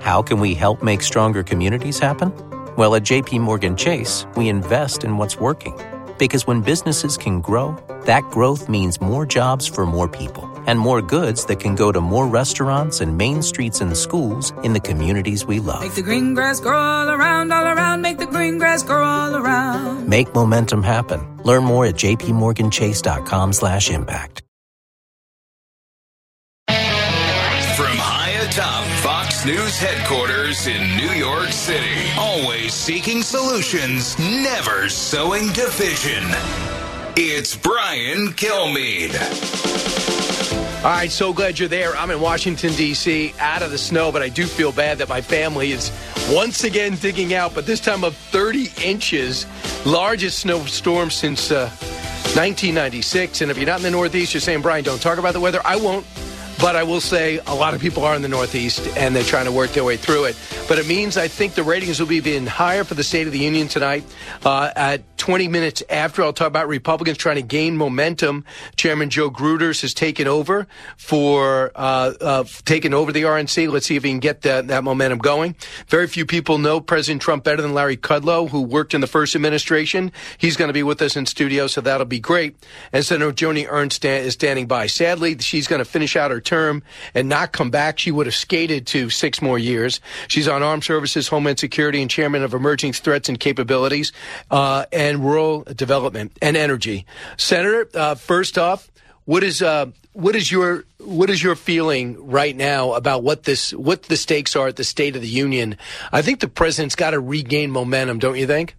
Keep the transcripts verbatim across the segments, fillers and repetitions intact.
How can we help make stronger communities happen? Well, at J P Morgan Chase, we invest in what's working. Because when businesses can grow, that growth means more jobs for more people and more goods that can go to more restaurants and main streets and schools in the communities we love. Make the green grass grow all around, all around. Make the green grass grow all around. Make momentum happen. Learn more at jpmorganchase.com slash impact. From high atop Fox News headquarters in New York City, always seeking solutions, never sowing division. It's Brian Kilmeade. All right, so glad you're there. I'm in Washington, D C, out of the snow, but I do feel bad that my family is once again digging out, but this time of thirty inches, largest snowstorm since uh, nineteen ninety-six. And if you're not in the Northeast, you're saying, Brian, don't talk about the weather. I won't. But I will say a lot of people are in the Northeast, and they're trying to work their way through it. But it means I think the ratings will be even higher for the State of the Union tonight. Uh, at twenty minutes after, I'll talk about Republicans trying to gain momentum. Chairman Joe Gruters has taken over for uh, uh, taken over the R N C. Let's see if he can get that, that momentum going. Very few people know President Trump better than Larry Kudlow, who worked in the first administration. He's going to be with us in studio, so that'll be great. And Senator Joni Ernst is standing by. Sadly, she's going to finish out her term and not come back. She would have skated to six more years. She's on Armed Services, Homeland Security, and Chairman of Emerging Threats and Capabilities, uh, and Rural Development and Energy. Senator, uh, first off, what is uh, what is your what is your feeling right now about what this what the stakes are at the State of the Union? I think the president's got to regain momentum, don't you think?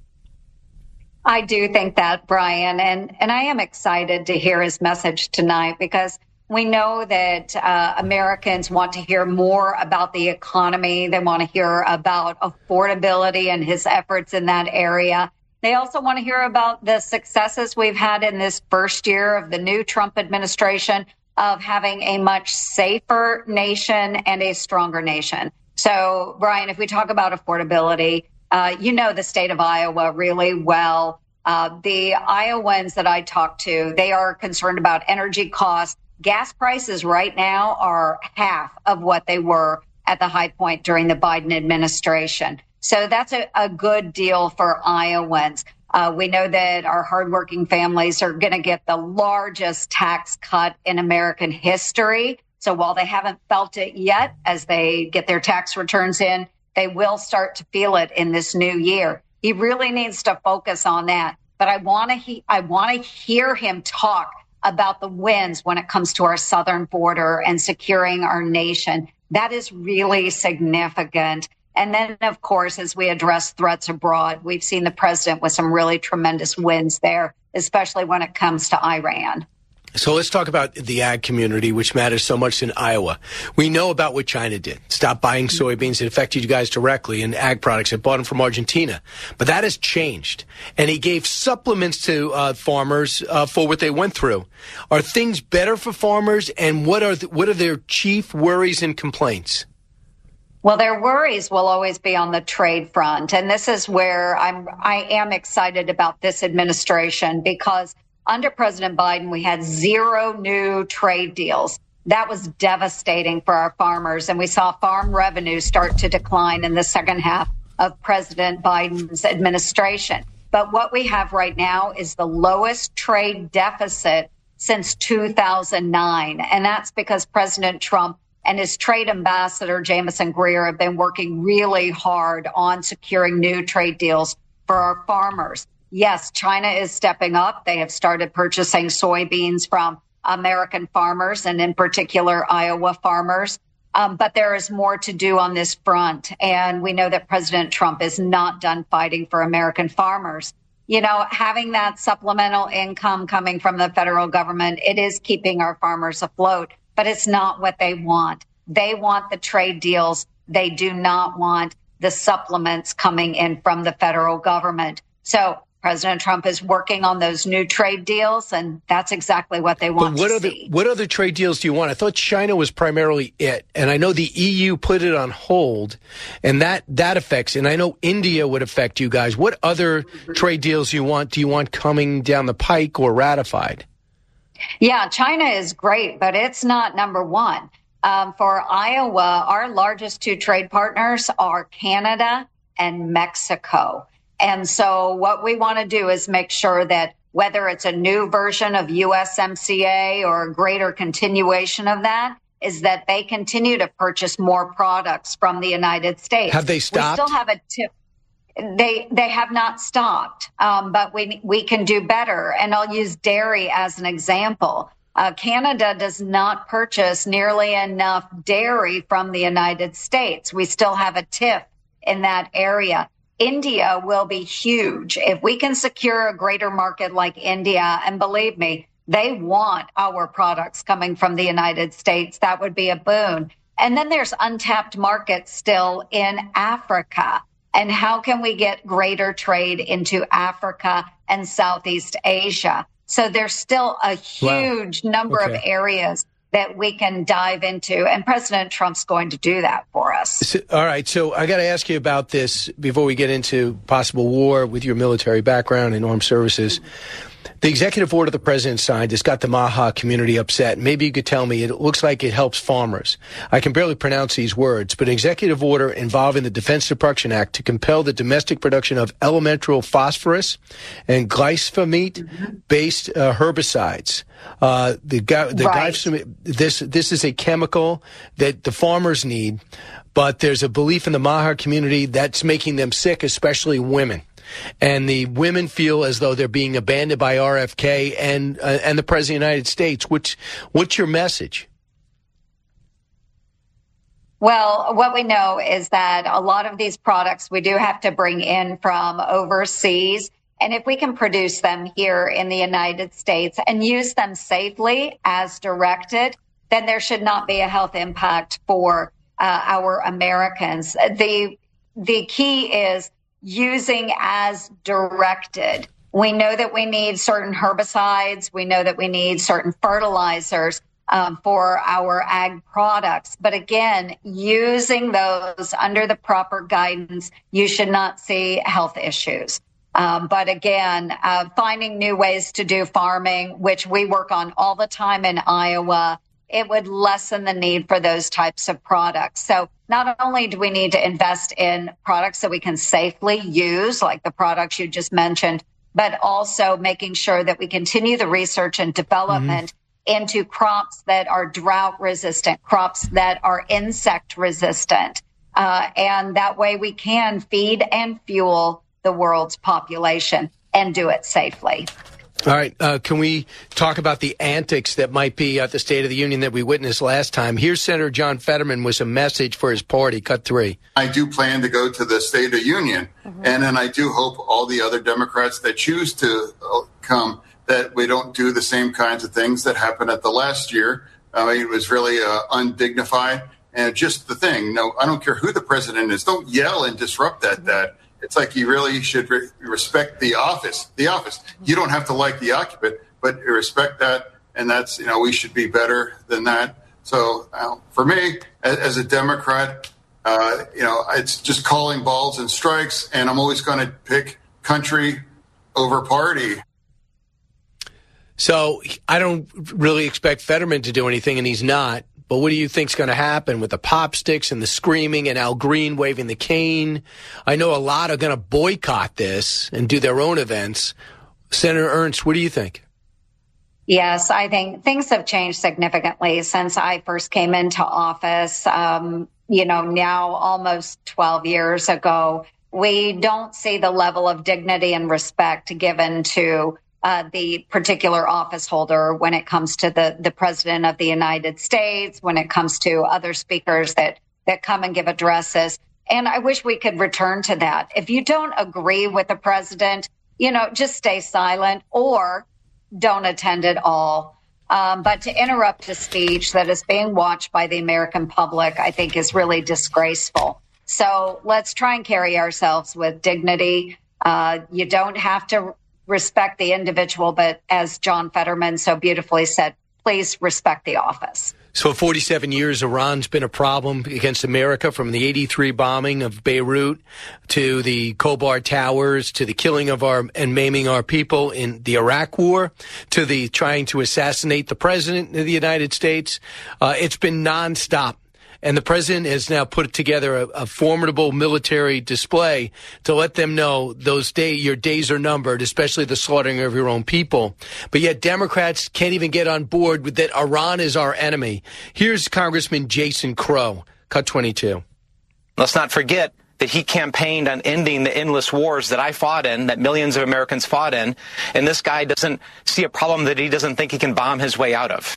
I do think that, Brian, and and I am excited to hear his message tonight because we know that uh, Americans want to hear more about the economy. They want to hear about affordability and his efforts in that area. They also want to hear about the successes we've had in this first year of the new Trump administration of having a much safer nation and a stronger nation. So, Brian, if we talk about affordability, uh, you know the state of Iowa really well. Uh, the Iowans that I talk to, they are concerned about energy costs. Gas prices right now are half of what they were at the high point during the Biden administration. So that's a, a good deal for Iowans. Uh, we know that our hardworking families are going to get the largest tax cut in American history. So while they haven't felt it yet as they get their tax returns in, they will start to feel it in this new year. He really needs to focus on that. But I want to he- I want to hear him talk about the wins when it comes to our southern border and securing our nation. That is really significant. And then, of course, as we address threats abroad, we've seen the president with some really tremendous wins there, especially when it comes to Iran. So let's talk about the ag community, which matters so much in Iowa. We know about what China did. Stop buying soybeans. It affected you guys directly in ag products. It bought them from Argentina. But that has changed. And he gave supplements to uh, farmers uh, for what they went through. Are things better for farmers? And what are the, what are their chief worries and complaints? Well, their worries will always be on the trade front. And this is where I'm, I am excited about this administration because under President Biden, we had zero new trade deals. That was devastating for our farmers. And we saw farm revenue start to decline in the second half of President Biden's administration. But what we have right now is the lowest trade deficit since two thousand nine. And that's because President Trump and his trade ambassador, Jamieson Greer, have been working really hard on securing new trade deals for our farmers. Yes, China is stepping up. They have started purchasing soybeans from American farmers and in particular Iowa farmers. Um, but there is more to do on this front. And we know that President Trump is not done fighting for American farmers. You know, having that supplemental income coming from the federal government, it is keeping our farmers afloat, but it's not what they want. They want the trade deals. They do not want the supplements coming in from the federal government. So President Trump is working on those new trade deals, and that's exactly what they want but what to other, see. What other trade deals do you want? I thought China was primarily it, and I know the E U put it on hold, and that, that affects, and I know India would affect you guys. What other trade deals do you want? Do you want coming down the pike or ratified? Yeah, China is great, but it's not number one. Um, for Iowa, our largest two trade partners are Canada and Mexico. And so what we want to do is make sure that whether it's a new version of U S M C A or a greater continuation of that, is that they continue to purchase more products from the United States. Have they stopped? We still have a tip. They they have not stopped, um, but we we can do better. And I'll use dairy as an example. Uh, Canada does not purchase nearly enough dairy from the United States. We still have a tip in that area. India will be huge. If we can secure a greater market like India, and believe me, they want our products coming from the United States, that would be a boon. And then there's untapped markets still in Africa. And how can we get greater trade into Africa and Southeast Asia? So there's still a huge wow. number okay. of areas that we can dive into, and President Trump's going to do that for us. So, all right, so I got to ask you about this before we get into possible war with your military background and armed services. The executive order the president signed has got the Maha community upset. Maybe you could tell me, it looks like it helps farmers. I can barely pronounce these words, but an executive order involving the Defense Production Act to compel the domestic production of elemental phosphorus and glyphosate-based uh, herbicides. Uh, the the right. glyphosate, this this is a chemical that the farmers need, but there's a belief in the Maha community that's making them sick, especially women. And the women feel as though they're being abandoned by R F K and uh, and the President of the United States. Which, what's your message? Well, what we know is that a lot of these products we do have to bring in from overseas. And if we can produce them here in the United States and use them safely as directed, then there should not be a health impact for uh, our Americans. The the key is using as directed. We know that we need certain herbicides. We know that we need certain fertilizers um, for our ag products. But again, using those under the proper guidance, you should not see health issues. Um, but again, uh, finding new ways to do farming, which we work on all the time in Iowa, it would lessen the need for those types of products. So not only do we need to invest in products that we can safely use, like the products you just mentioned, but also making sure that we continue the research and development mm-hmm. into crops that are drought resistant, crops that are insect resistant. Uh, and that way we can feed and fuel the world's population and do it safely. All right. Uh, can we talk about the antics that might be at the State of the Union that we witnessed last time? Here's Senator John Fetterman with a message for his party. Cut three. I do plan to go to the State of the Union, mm-hmm. and then I do hope all the other Democrats that choose to come, that we don't do the same kinds of things that happened at the last year. I mean, it was really uh, undignified. And just the thing, no, I don't care who the president is. Don't yell and disrupt that, that. It's like you really should re- respect the office. The office. You don't have to like the occupant, but respect that, and that's, you know, we should be better than that. So uh, for me, as, as a Democrat, uh, you know, it's just calling balls and strikes, and I'm always going to pick country over party. So I don't really expect Fetterman to do anything, and he's not. But what do you think's going to happen with the pop sticks and the screaming and Al Green waving the cane? I know a lot are going to boycott this and do their own events. Senator Ernst, what do you think? Yes, I think things have changed significantly since I first came into office. Um, you know, now almost twelve years ago, we don't see the level of dignity and respect given to Uh, the particular office holder when it comes to the, the president of the United States, when it comes to other speakers that, that come and give addresses. And I wish we could return to that. If you don't agree with the president, you know, just stay silent or don't attend at all. Um, but to interrupt a speech that is being watched by the American public, I think is really disgraceful. So let's try and carry ourselves with dignity. Uh, you don't have to respect the individual, but as John Fetterman so beautifully said, please respect the office. So for forty-seven years, Iran's been a problem against America, from the eighty-three bombing of Beirut to the Khobar Towers to the killing of our and maiming our people in the Iraq War to the trying to assassinate the president of the United States. Uh, it's been nonstop. And the president has now put together a, a formidable military display to let them know those day, your days are numbered, especially the slaughtering of your own people. But yet Democrats can't even get on board with that Iran is our enemy. Here's Congressman Jason Crow, cut twenty-two. Let's not forget that he campaigned on ending the endless wars that I fought in, that millions of Americans fought in. And this guy doesn't see a problem that he doesn't think he can bomb his way out of.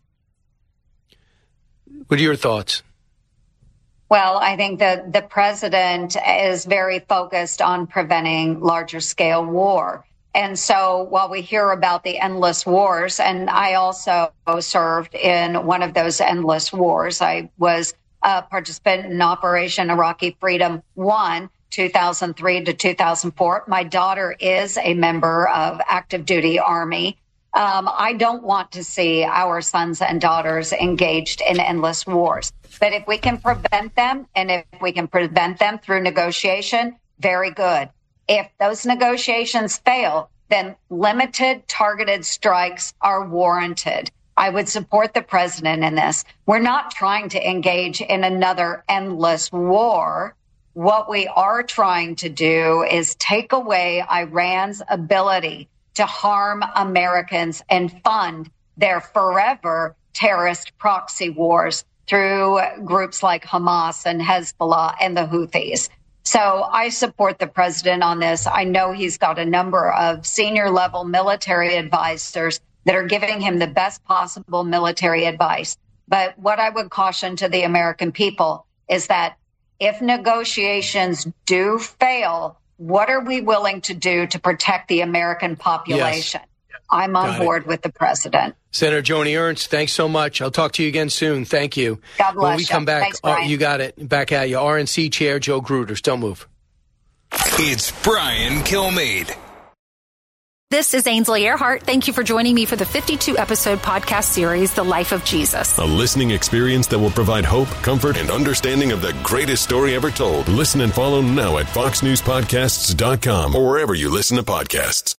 What are your thoughts? Well, I think that the president is very focused on preventing larger scale war. And so while we hear about the endless wars, and I also served in one of those endless wars, I was a participant in Operation Iraqi Freedom One, two thousand three to two thousand four. My daughter is a member of active duty Army. Um, I don't want to see our sons and daughters engaged in endless wars. But if we can prevent them, and if we can prevent them through negotiation, very good. If those negotiations fail, then limited targeted strikes are warranted. I would support the president in this. We're not trying to engage in another endless war. What we are trying to do is take away Iran's ability to harm Americans and fund their forever terrorist proxy wars through groups like Hamas and Hezbollah and the Houthis. So I support the president on this. I know he's got a number of senior level military advisors that are giving him the best possible military advice. But what I would caution to the American people is that if negotiations do fail, what are we willing to do to protect the American population? Yes. I'm on Got board it. with the president. Senator Joni Ernst, thanks so much. I'll talk to you again soon. Thank you. God bless When we you. come back, Thanks, oh, Brian. you got it. Back at you. R N C Chair Joe Gruters. Don't move. It's Brian Kilmeade. This is Ainsley Earhart. Thank you for joining me for the fifty-two episode podcast series, The Life of Jesus. A listening experience that will provide hope, comfort, and understanding of the greatest story ever told. Listen and follow now at fox news podcasts dot com or wherever you listen to podcasts.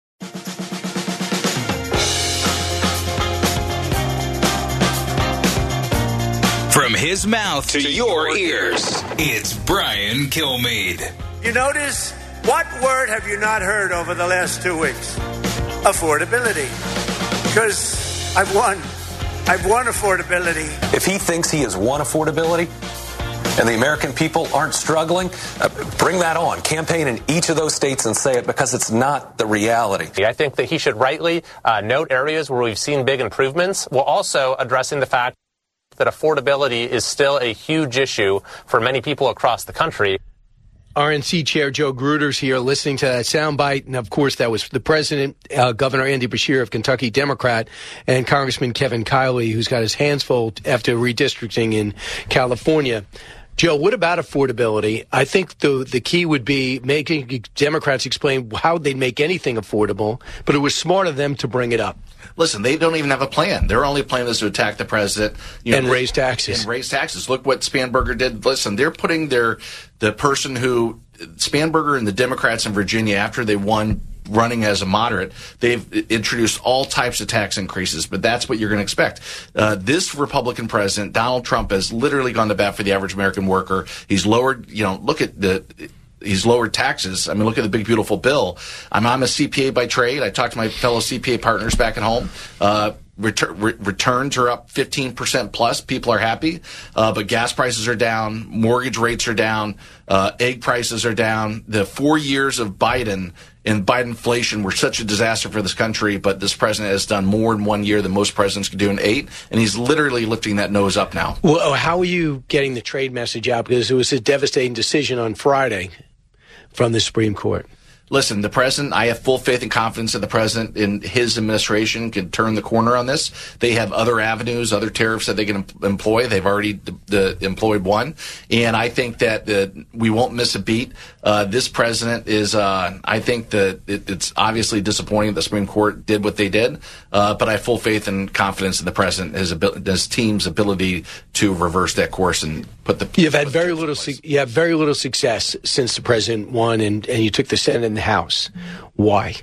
From his mouth to your ears, it's Brian Kilmeade. You notice, what word have you not heard over the last two weeks? Affordability. Because I've won. I've won affordability. If he thinks he has won affordability and the American people aren't struggling, uh, bring that on. Campaign in each of those states and say it, because it's not the reality. I think that he should rightly uh, note areas where we've seen big improvements, while also addressing the fact that affordability is still a huge issue for many people across the country. R N C Chair Joe Gruters here, listening to that soundbite. And, of course, that was the president, uh, Governor Andy Beshear of Kentucky, Democrat, and Congressman Kevin Kiley, who's got his hands full after redistricting in California. Joe, what about affordability? I think the the key would be making Democrats explain how they'd make anything affordable, but it was smart of them to bring it up. Listen, they don't even have a plan. Their only plan is to attack the president, you know, and raise taxes. And raise taxes. Look what Spanberger did. Listen, they're putting their the person who Spanberger and the Democrats in Virginia, after they won running as a moderate, they've introduced all types of tax increases, but that's what you're going to expect. Uh, this Republican president, Donald Trump, has literally gone to bat for the average American worker. He's lowered, you know, look at the... He's lowered taxes. I mean, look at the big, beautiful bill. I'm, I'm a C P A by trade. I talked to my fellow C P A partners back at home. Uh, retur- re- returns are up fifteen percent plus. People are happy. Uh, but gas prices are down. Mortgage rates are down. Uh, egg prices are down. The four years of Biden and Bidenflation were such a disaster for this country, but this president has done more in one year than most presidents could do in eight, and he's literally lifting that nose up now. Well, how are you getting the trade message out? Because it was a devastating decision on Friday from the Supreme Court. Listen, the president, I have full faith and confidence that the president and his administration can turn the corner on this. They have other avenues, other tariffs that they can em- employ. They've already the, the employed one. And I think that the, we won't miss a beat. Uh, this president is, uh, I think that it, it's obviously disappointing the Supreme Court did what they did. Uh, but I have full faith and confidence in the president, his, abil- his team's ability to reverse that course and put the. You've had very little. Su- you have very little success since the president won, and, and you took the Senate and the House. Why?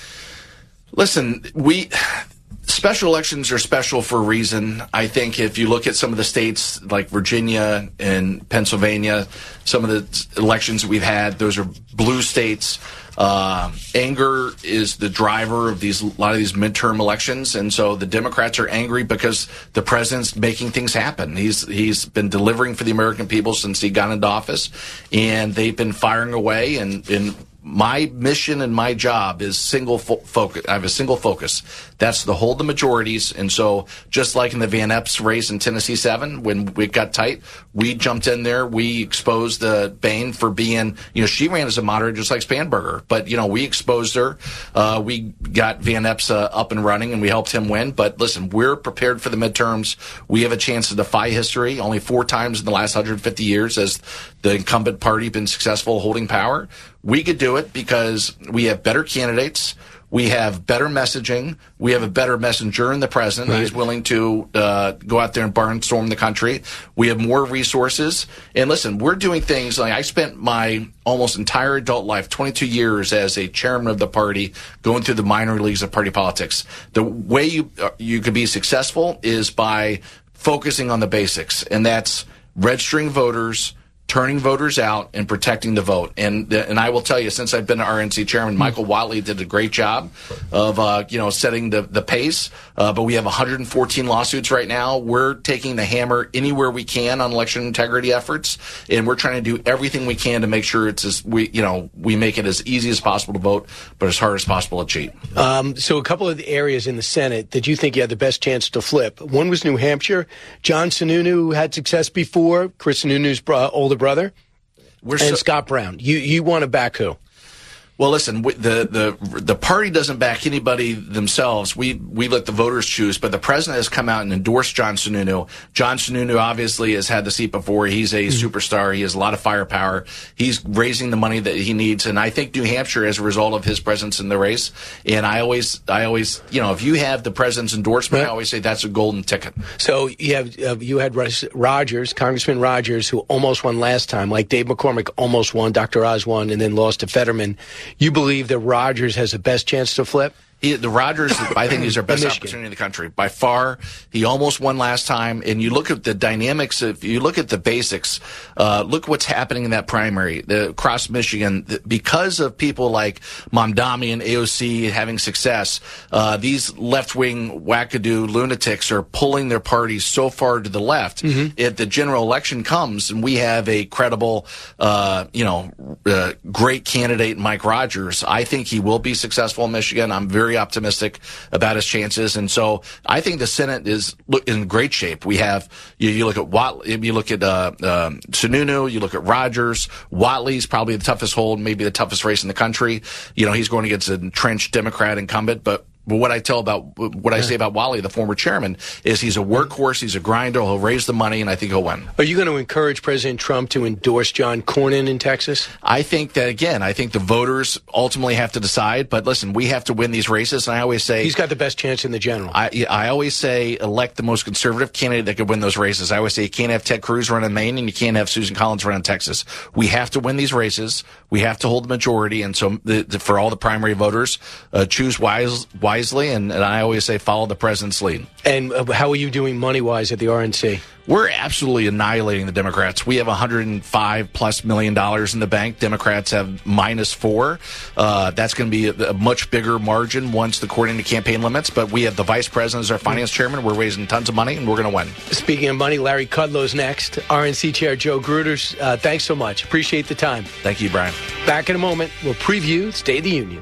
Listen, we special elections are special for a reason. I think if you look at some of the states like Virginia and Pennsylvania, some of the elections we've had, those are blue states. Uh, anger is the driver of these, a lot of these midterm elections. And so the Democrats are angry because the president's making things happen. He's, he's been delivering for the American people since he got into office, and they've been firing away. And, and my mission and my job is single fo- focus. I have a single focus. That's to hold the majorities. And so just like in the Van Epps race in Tennessee seven, when it got tight, we jumped in there. We exposed uh, Boehner for being, you know, she ran as a moderate just like Spanberger. But, you know, we exposed her. Uh, we got Van Epps uh, up and running, and we helped him win. But listen, we're prepared for the midterms. We have a chance to defy history. Only four times in the last one hundred fifty years has the incumbent party been successful holding power. We could do it because we have better candidates. We have better messaging. We have a better messenger in the president. Right. He's willing to uh, go out there and barnstorm the country. We have more resources. And listen, we're doing things like I spent my almost entire adult life, twenty-two years as a chairman of the party, going through the minor leagues of party politics. The way you uh, you could be successful is by focusing on the basics, and that's registering voters, turning voters out, and protecting the vote. And and I will tell you, since I've been R N C chairman, Michael Whatley did a great job of uh, you know setting the the pace. Uh, but we have one hundred fourteen lawsuits right now. We're taking the hammer anywhere we can on election integrity efforts, and we're trying to do everything we can to make sure it's as we you know we make it as easy as possible to vote, but as hard as possible to cheat. Um, so a couple of the areas in the Senate that you think you had the best chance to flip. One was New Hampshire. John Sununu had success before. Chris Sununu's bro- older brother. We're and so- Scott Brown. You you want to back who? Well, listen, the the the party doesn't back anybody themselves. We we let the voters choose, but the president has come out and endorsed John Sununu. John Sununu obviously has had the seat before. He's a mm-hmm. superstar. He has a lot of firepower. He's raising the money that he needs, and I think New Hampshire, as a result of his presence in the race, and I always, I always, you know, if you have the president's endorsement, right. I always say that's a golden ticket. So you have uh, you had Rogers, Congressman Rogers, who almost won last time, like Dave McCormick almost won, Doctor Oz won, and then lost to Fetterman. You believe that Rogers has the best chance to flip? He, the Rogers, I think, is our best opportunity in the country by far. He almost won last time, and you look at the dynamics. If you look at the basics, uh, look what's happening in that primary the, across Michigan. The, because of people like Mamdani and A O C having success, uh, these left-wing wackadoo lunatics are pulling their parties so far to the left. Mm-hmm. If the general election comes and we have a credible, uh, you know, uh, great candidate, Mike Rogers, I think he will be successful in Michigan. I'm very optimistic about his chances, and so I think the Senate is in great shape. We have you, you look at Watt, you look at uh, uh, Sununu, you look at Rogers. Whatley's probably the toughest hold, maybe the toughest race in the country. You know, he's going against an entrenched Democrat incumbent, but. But what I tell about what I say about Whatley, the former chairman, is he's a workhorse, he's a grinder, he'll raise the money, and I think he'll win. Are you going to encourage President Trump to endorse John Cornyn in Texas? I think that, again, I think the voters ultimately have to decide. But listen, we have to win these races, and I always say... He's got the best chance in the general. I, I always say elect the most conservative candidate that could win those races. I always say you can't have Ted Cruz run in Maine, and you can't have Susan Collins run in Texas. We have to win these races. We have to hold the majority, and so the, the, for all the primary voters, uh, choose wise, wisely, and, and I I always say follow the president's lead. And uh, how are you doing money-wise at the R N C? We're absolutely annihilating the Democrats. We have one hundred five plus million dollars in the bank. Democrats have minus four. Uh, that's going to be a, a much bigger margin once according to campaign limits. But we have the vice president as our finance chairman. We're raising tons of money, and we're going to win. Speaking of money, Larry Kudlow's next. R N C Chair Joe Gruters, uh, thanks so much. Appreciate the time. Thank you, Brian. Back in a moment. We'll preview State of the Union.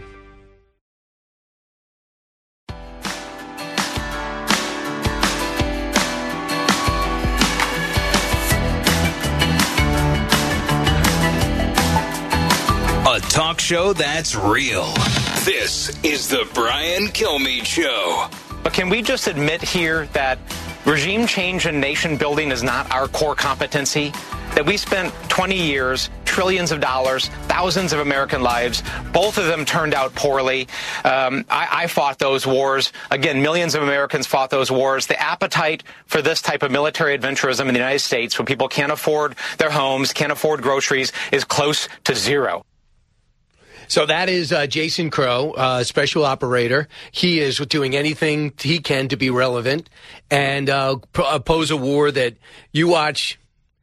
A talk show that's real. This is the Brian Kilmeade Show. But can we just admit here that regime change and nation building is not our core competency? That we spent twenty years, trillions of dollars, thousands of American lives. Both of them turned out poorly. Um, I, I fought those wars. Again, millions of Americans fought those wars. The appetite for this type of military adventurism in the United States, when people can't afford their homes, can't afford groceries, is close to zero. So that is uh, Jason Crow, uh, special operator. He is doing anything he can to be relevant and uh, oppose a war that you watch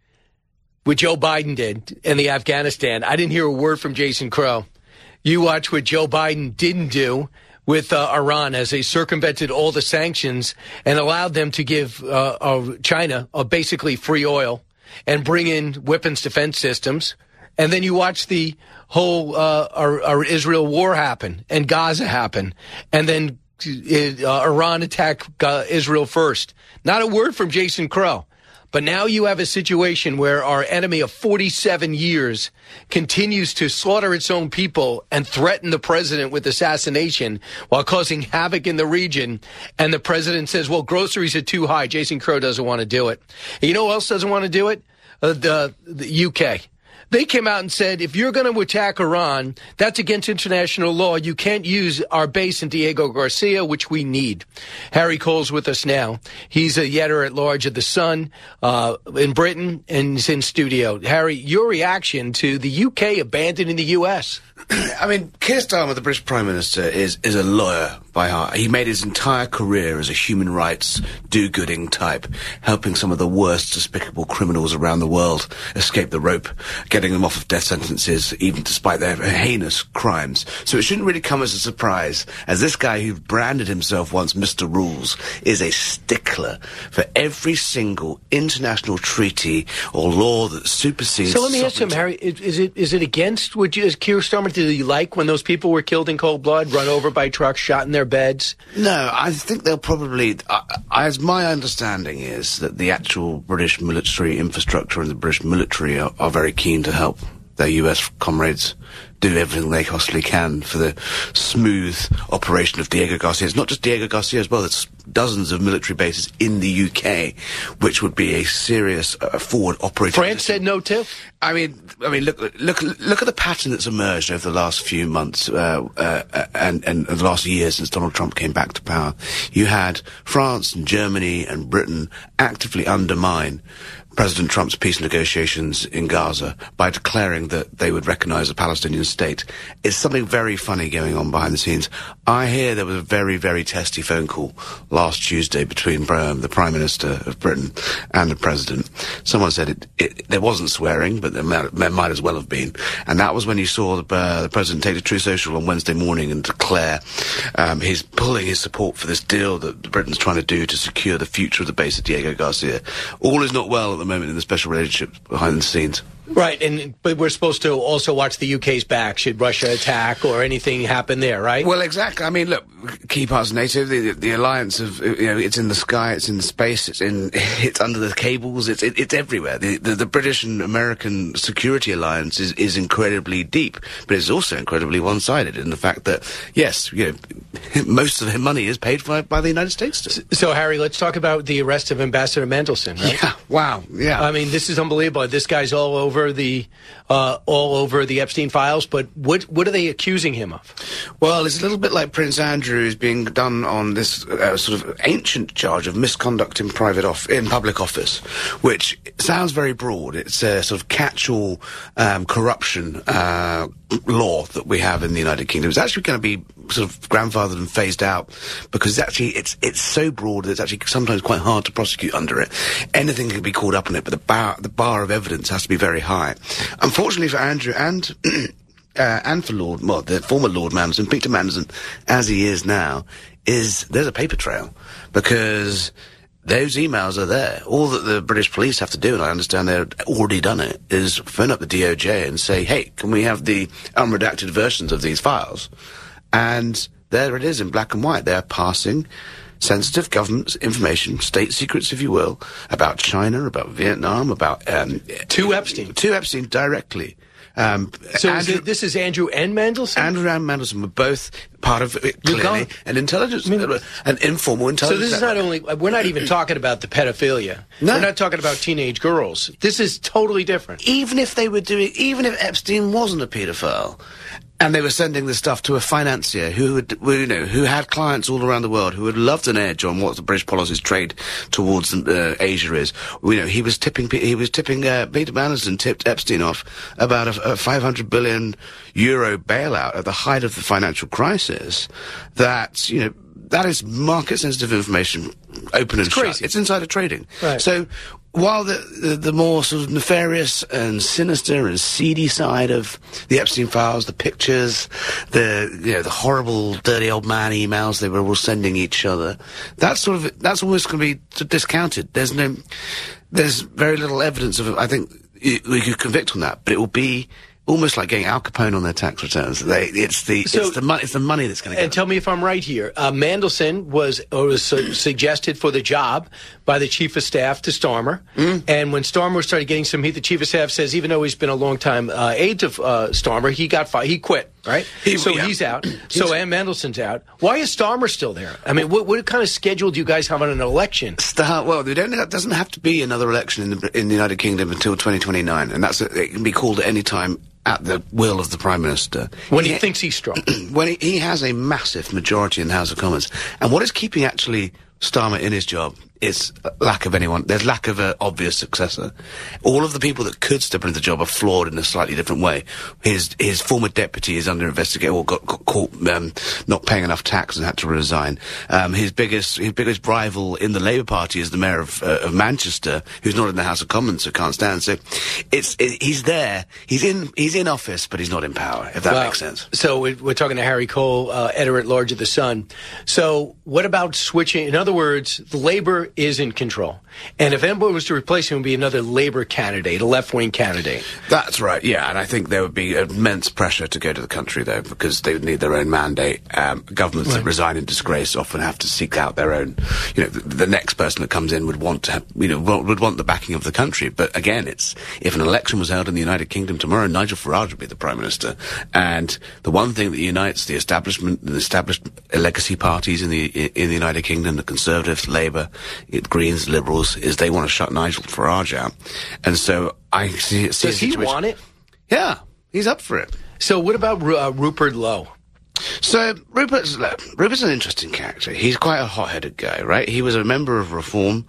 what Joe Biden did in the Afghanistan. I didn't hear a word from Jason Crow. You watch what Joe Biden didn't do with uh, Iran as they circumvented all the sanctions and allowed them to give uh, uh, China uh, basically free oil and bring in weapons defense systems. And then you watch the whole uh, our, our Israel war happen and Gaza happen. And then uh, Iran attack uh, Israel first. Not a word from Jason Crow. But now you have a situation where our enemy of forty-seven years continues to slaughter its own people and threaten the president with assassination while causing havoc in the region. And the president says, well, groceries are too high. Jason Crow doesn't want to do it. And you know who else doesn't want to do it? Uh, the, the U K. They came out and said, if you're going to attack Iran, that's against international law. You can't use our base in Diego Garcia, which we need. Harry Cole's with us now. He's a editor at large of The Sun uh, in Britain, and he's in studio. Harry, your reaction to the U K abandoning the U S? I mean, Keir Starmer, the British Prime Minister, is, is a lawyer by heart. He made his entire career as a human rights do-gooding type, helping some of the worst despicable criminals around the world escape the rope, getting them off of death sentences, even despite their heinous crimes. So it shouldn't really come as a surprise, as this guy who branded himself once Mister Rules is a stickler for every single international treaty or law that supersedes. So let me ask him, Harry, is, is it is it against what you, is Keir Starmer? Did you like when those people were killed in cold blood, run over by trucks, shot in their beds? No, I think they'll probably, uh, as my understanding is, that the actual British military infrastructure and the British military are, are very keen to help their U S comrades do everything they possibly can for the smooth operation of Diego Garcia. It's not just Diego Garcia as well, there's dozens of military bases in the U K, which would be a serious uh, forward operating. France said no too? I mean, I mean, look, look, look at the pattern that's emerged over the last few months, uh, uh, and, and the last year since Donald Trump came back to power. You had France and Germany and Britain actively undermine President Trump's peace negotiations in Gaza by declaring that they would recognize a Palestinian state. It's something very funny going on behind the scenes. I hear there was a very, very testy phone call last Tuesday between um, the Prime Minister of Britain and the President. Someone said it, it there wasn't swearing, but there might, there might as well have been. And that was when you saw the, uh, the President take the True Social on Wednesday morning and declare um, he's pulling his support for this deal that Britain's trying to do to secure the future of the base at Diego Garcia. All is not well at the moment in the special relationship behind the scenes. Right, and but we're supposed to also watch the U K's back should Russia attack or anything happen there, right? Well, exactly. I mean, look, key parts of NATO, the, the alliance of, you know, it's in the sky, it's in space, it's in, it's under the cables, it's it, it's everywhere. The, the the British and American security alliance is is incredibly deep, but it's also incredibly one-sided in the fact that yes, you know, most of their money is paid for by the United States. So, so, Harry, let's talk about the arrest of Ambassador Mendelsohn. Right? Yeah. Wow. Yeah. I mean, this is unbelievable. This guy's all over. the uh, all over the Epstein files, but what what are they accusing him of? Well, it's a little bit like Prince Andrew is being done on this uh, sort of ancient charge of misconduct in private off in public office, which sounds very broad. It's a sort of catch-all um, corruption uh, law that we have in the United Kingdom. It's actually going to be sort of grandfathered and phased out because actually it's it's so broad that it's actually sometimes quite hard to prosecute under it. Anything can be called up on it, but the bar the bar of evidence has to be very high. Unfortunately for Andrew and uh, and for Lord, well, the former Lord Manderson, Peter Manderson, as he is now, is there's a paper trail because those emails are there. All that the British police have to do, and I understand they've already done it, is phone up the D O J and say, hey, can we have the unredacted versions of these files? And there it is in black and white. They're passing sensitive government information, state secrets, if you will, about China, about Vietnam, about um, to Epstein, to Epstein directly. Um, so Andrew, is it, this is Andrew and Mandelson? Andrew and Mandelson were both part of it, clearly, an intelligence, I mean, an informal intelligence. So this is network. not only, we're not even talking about the pedophilia. No. We're not talking about teenage girls. This is totally different. Even if they were doing, even if Epstein wasn't a paedophile, and they were sending this stuff to a financier who would, you know, who had clients all around the world who would loved an edge on what the British policy's trade towards uh, Asia is. You know, he was tipping, he was tipping, uh, Peter Mandelson tipped Epstein off about a, a five hundred billion euro bailout at the height of the financial crisis. That, you know, that is market-sensitive information, open and it's shut. crazy. It's insider trading. Right. So, while the, the the more sort of nefarious and sinister and seedy side of the Epstein files, the pictures, the you know the horrible dirty old man emails they were all sending each other, that's sort of that's almost going to be discounted. There's no, there's very little evidence of. I think we could convict on that, but it will be almost like getting Al Capone on their tax returns. They, it's the So- it's the money it's the money that's going to And get. tell me if I'm right here. Uh, Mandelson was or was su- suggested for the job by the chief of staff to Starmer. Mm. And when Starmer started getting some heat, the chief of staff says even though he's been a long time uh, aide to uh, Starmer, he got fired. He quit. Right. He- so yeah. he's out. So Ann Mandelson's out. Why is Starmer still there? I mean, what, what kind of schedule do you guys have on an election? Start, well, they don't, it doesn't have to be another election in the in the United Kingdom until twenty twenty-nine, and that's it can be called at any time at the will of the Prime Minister. When he, he thinks he's strong. when he, he has a massive majority in the House of Commons, and what is keeping actually Starmer in his job is lack of anyone. There's lack of an obvious successor. All of the people that could step into the job are flawed in a slightly different way. His his former deputy is under investigation or got, got caught um, not paying enough tax and had to resign. Um, his biggest his biggest rival in the Labour Party is the mayor of, uh, of Manchester, who's not in the House of Commons, so can't stand. So it's it, he's there. He's in he's in office, but he's not in power. If that Well, makes sense. So we- we're talking to Harry Cole, uh, editor-at-large of The Sun. So what about switching? In other words, the Labour is in control. And if anyone was to replace him, it would be another Labour candidate, a left-wing candidate. That's right, yeah, and I think there would be immense pressure to go to the country, though, because they would need their own mandate. Um, governments Right. that resign in disgrace often have to seek out their own, you know, the, the next person that comes in would want to have, you know, would would want the backing of the country. But again, it's, if an election was held in the United Kingdom tomorrow, Nigel Farage would be the Prime Minister. And the one thing that unites the establishment, the established legacy parties in the, in the United Kingdom, the Conservatives, Labour, it, Greens, Liberals, is they want to shut Nigel Farage out. And so I see, see a Does he situation- want it? Yeah, he's up for it. So what about Ru- uh, Rupert Lowe? So Rupert's Rupert's an interesting character. He's quite a hot-headed guy, right? He was a member of Reform.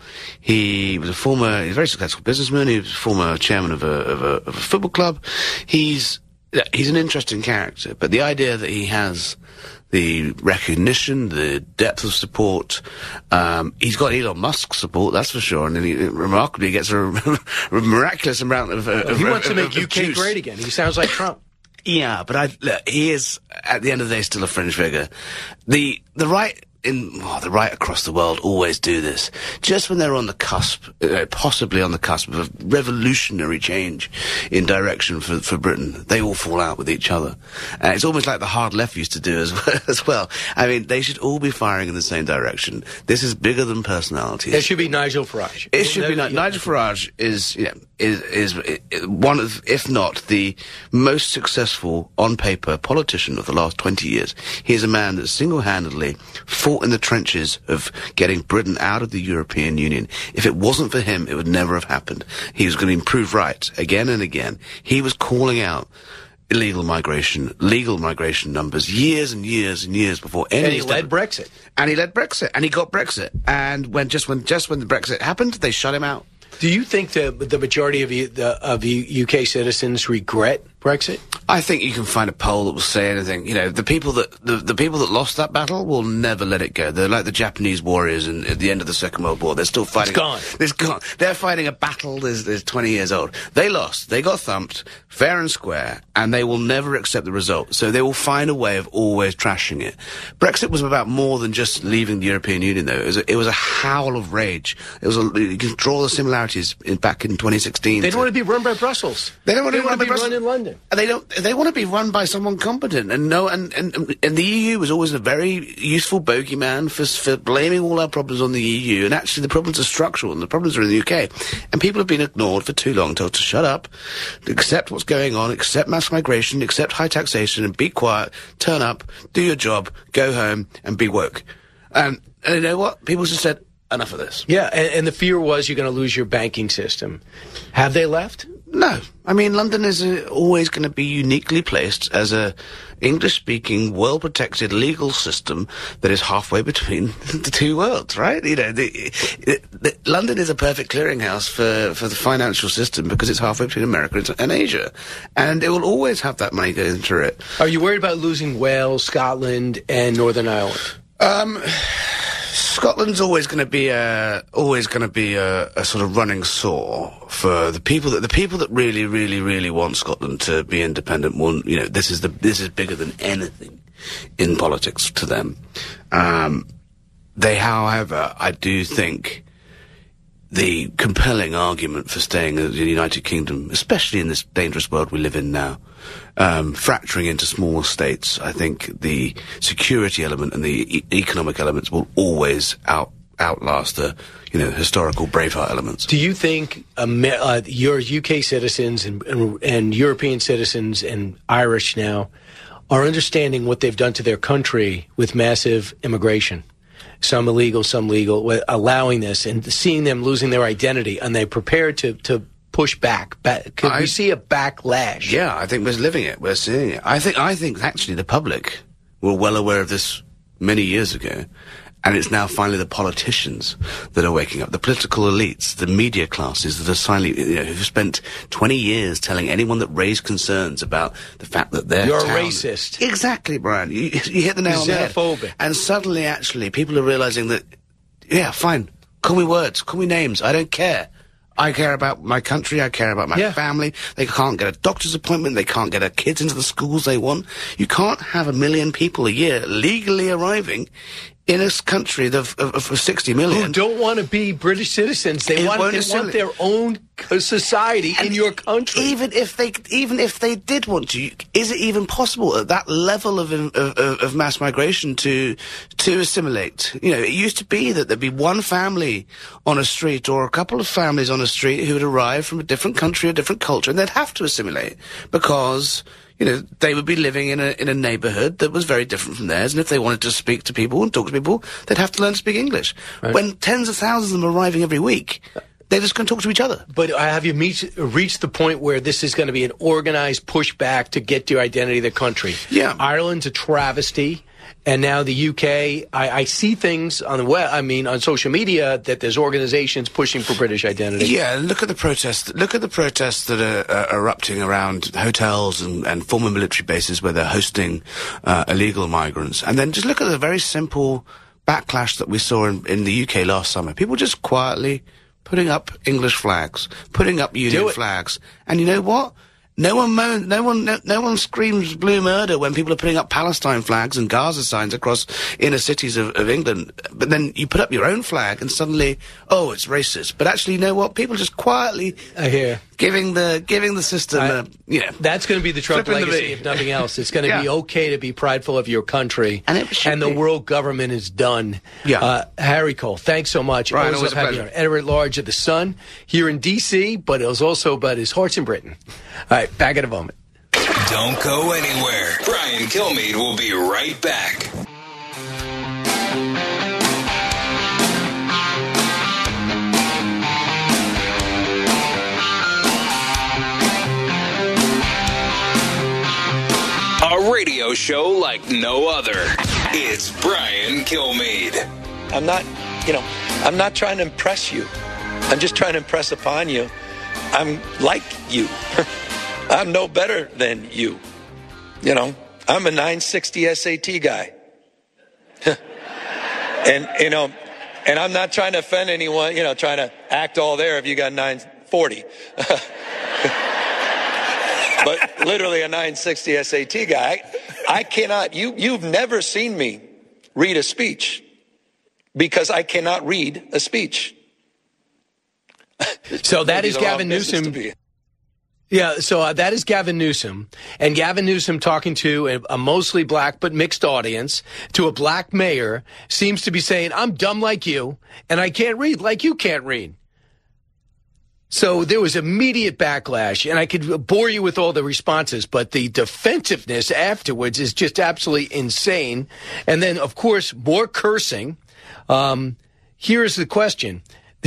He was a former, he's a very successful businessman. He was a former chairman of a of a, of a football club. He's he's an interesting character, but the idea that he has the recognition, the depth of support, um, he's got Elon Musk's support, that's for sure, and then he remarkably gets a miraculous amount of. Uh, He of, wants of, to make of U K juice. great again. He sounds like Trump. Yeah, but I look, he is at the end of the day still a fringe figure. The the right in oh, the right across the world always do this. Just when they're on the cusp, uh, possibly on the cusp of a revolutionary change in direction for for Britain, they all fall out with each other. Uh, it's almost like the hard left used to do as well, as well. I mean, they should all be firing in the same direction. This is bigger than personalities. It should be Nigel Farage. It should be No, Ni- Nigel Farage is, you know, is is is one of, if not the most successful on paper politician of the last twenty years. He is a man that single-handedly fought in the trenches of getting Britain out of the European Union. If it wasn't for him, it would never have happened. He was going to improve rights again and again. He was calling out illegal migration, legal migration numbers, years and years and years before any. And he led Brexit. And he led Brexit, and he got Brexit. And when just when just when the Brexit happened, they shut him out. Do you think the the majority of U, the, of U, U K citizens regret Brexit? I think you can find a poll that will say anything. You know, the people that the, the people that lost that battle will never let it go. They're like the Japanese warriors in, at the end of the Second World War. They're still fighting. It's gone. It's gone. They're fighting a battle that's, that's twenty years old. They lost. They got thumped, fair and square, and they will never accept the result. So they will find a way of always trashing it. Brexit was about more than just leaving the European Union, though. It was a, it was a howl of rage. It was a, you can draw the similarities in, back in twenty sixteen. They don't want to be run by Brussels. They don't want they to want to be be run by run Brussels. in London. And they don't. they want to be run by someone competent, and no, and, and and the E U was always a very useful bogeyman for for blaming all our problems on the E U. And actually, the problems are structural, and the problems are in the U K. And people have been ignored for too long, told to shut up, accept what's going on, accept mass migration, accept high taxation, and be quiet. Turn up, do your job, go home, and be woke. And, and you know what? People just said, enough of this. Yeah, and, and the fear was you're going to lose your banking system. Have they left? No. I mean, London is uh, always going to be uniquely placed as a English-speaking, well-protected legal system that is halfway between the two worlds, right? You know, the, the, the, London is a perfect clearinghouse for, for the financial system because it's halfway between America and Asia. And it will always have that money going through it. Are you worried about losing Wales, Scotland, and Northern Ireland? Um... Scotland's always going to be a always going to be a, a sort of running sore for the people that the people that really, really, really want Scotland to be independent. Want, you know, this is the this is bigger than anything in politics to them. Um, they, however, I do think the compelling argument for staying in the United Kingdom, especially in this dangerous world we live in now, um, fracturing into smaller states, I think the security element and the e- economic elements will always out outlast the, you know, historical Braveheart elements. Do you think um, uh, your U K citizens and, and, and European citizens and Irish now are understanding what they've done to their country with massive immigration? Some illegal, some legal, allowing this and seeing them losing their identity, and they're prepared to, to push back. back. Could I, we see a backlash? Yeah, I think we're living it. We're seeing it. I think, I think actually the public were well aware of this many years ago, and it's now finally the politicians that are waking up. The political elites, the media classes that are silently, you know, who've spent twenty years telling anyone that raised concerns about the fact that they're You're town, a racist. Exactly, Brian. You, you hit the nail on the head. Xenophobic. And suddenly, actually, people are realizing that, yeah, fine, call me words, call me names, I don't care. I care about my country, I care about my yeah. family. They can't get a doctor's appointment, they can't get their kids into the schools they want. You can't have a million people a year legally arriving in a country of, of, of sixty million. Who don't want to be British citizens. They, want, they want their own society and in your country. Even if they, even if they did want to, is it even possible at that level of, of, of mass migration to, to assimilate? You know, it used to be that there'd be one family on a street or a couple of families on a street who would arrive from a different country, a different culture, and they'd have to assimilate because, you know, they would be living in a in a neighbourhood that was very different from theirs, and if they wanted to speak to people and talk to people, they'd have to learn to speak English. Right. When tens of thousands of them are arriving every week, they're just going to talk to each other. But have you meet, reached the point where this is going to be an organized pushback to get your identity of the country? Yeah. Ireland's a travesty. And now the U K, I, I see things on the web, I mean, on social media that there's organizations pushing for British identity. Yeah, look at the protests. Look at the protests that are uh, erupting around hotels and, and former military bases where they're hosting uh, illegal migrants. And then just look at the very simple backlash that we saw in, in the U K last summer. People just quietly putting up English flags, putting up Union flags. And you know what? No one, moan, no one, no, no one screams blue murder when people are putting up Palestine flags and Gaza signs across inner cities of, of England. But then you put up your own flag and suddenly, oh, it's racist. But actually, you know what? People just quietly, I hear, giving the giving the system, I, a, you know, that's going to be the Trump legacy, if nothing else. It's going to yeah. be okay to be prideful of your country, and, it and the be. world government is done. Yeah, uh, Harry Cole, thanks so much. Right, always always a pleasure. Editor at large of the Sun here in D C, but it was also about his hearts in Britain. All right, back in a moment. Don't go anywhere. Brian Kilmeade will be right back. A radio show like no other. It's Brian Kilmeade. I'm not, you know, I'm not trying to impress you. I'm just trying to impress upon you. I'm like you. I'm no better than you. You know, I'm a nine sixty S A T guy. and, you know, and I'm not trying to offend anyone, you know, trying to act all there if you got nine forty. But literally a nine sixty S A T guy. I, I cannot, you, you've never seen me read a speech because I cannot read a speech. So that is Gavin Newsom. Yeah, so uh, that is Gavin Newsom. And Gavin Newsom talking to a, a mostly black but mixed audience, to a black mayor, seems to be saying, I'm dumb like you, and I can't read like you can't read. So there was immediate backlash, and I could bore you with all the responses, but the defensiveness afterwards is just absolutely insane. And then, of course, more cursing. Um, here's the question.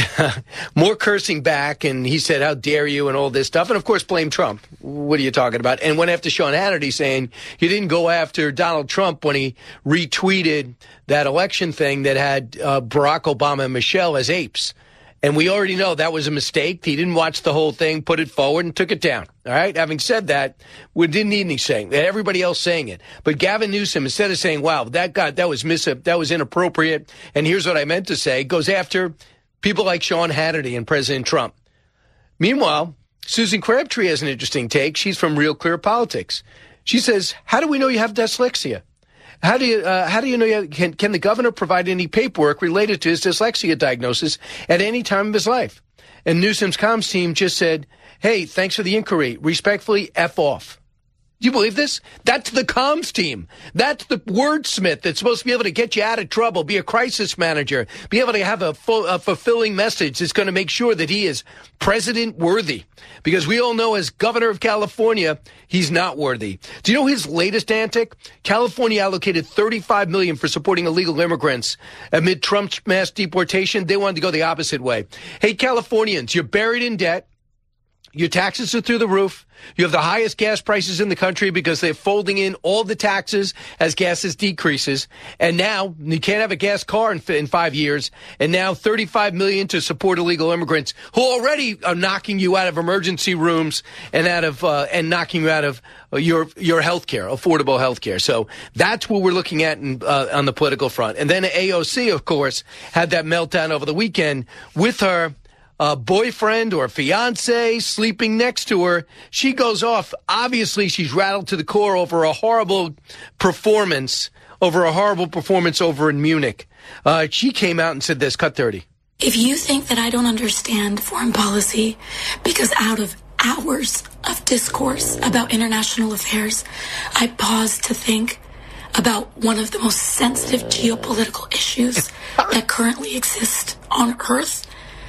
More cursing back, and he said, how dare you, and all this stuff. And, of course, blame Trump. What are you talking about? And went after Sean Hannity, saying he didn't go after Donald Trump when he retweeted that election thing that had uh, Barack Obama and Michelle as apes. And we already know that was a mistake. He didn't watch the whole thing, put it forward, and took it down. All right? Having said that, we didn't need anything. Everybody else saying it. But Gavin Newsom, instead of saying, wow, that got, that was mis- that was inappropriate, and here's what I meant to say, goes after people like Sean Hannity and President Trump. Meanwhile, Susan Crabtree has an interesting take. She's from Real Clear Politics. She says, how do we know you have dyslexia? How do you uh, how do you know you have, can, can the governor provide any paperwork related to his dyslexia diagnosis at any time of his life? And Newsom's comms team just said, hey, thanks for the inquiry. Respectfully, F off. Do you believe this? That's the comms team. That's the wordsmith that's supposed to be able to get you out of trouble, be a crisis manager, be able to have a, full, a fulfilling message that's going to make sure that he is president worthy. Because we all know as governor of California, he's not worthy. Do you know his latest antic? California allocated thirty-five million dollars for supporting illegal immigrants amid Trump's mass deportation. They wanted to go the opposite way. Hey, Californians, you're buried in debt. Your taxes are through the roof. You have the highest gas prices in the country because they're folding in all the taxes as gas decreases. And now you can't have a gas car in, in five years. And now thirty-five million dollars to support illegal immigrants who already are knocking you out of emergency rooms and out of uh, and knocking you out of your your health care, affordable health care. So that's what we're looking at in, uh, on the political front. And then A O C, of course, had that meltdown over the weekend with her Uh, boyfriend or fiance sleeping next to her. She goes off. Obviously, she's rattled to the core over a horrible performance, over a horrible performance over in Munich. Uh, she came out and said this, cut thirty. If you think that I don't understand foreign policy because out of hours of discourse about international affairs, I pause to think about one of the most sensitive geopolitical issues that currently exist on Earth,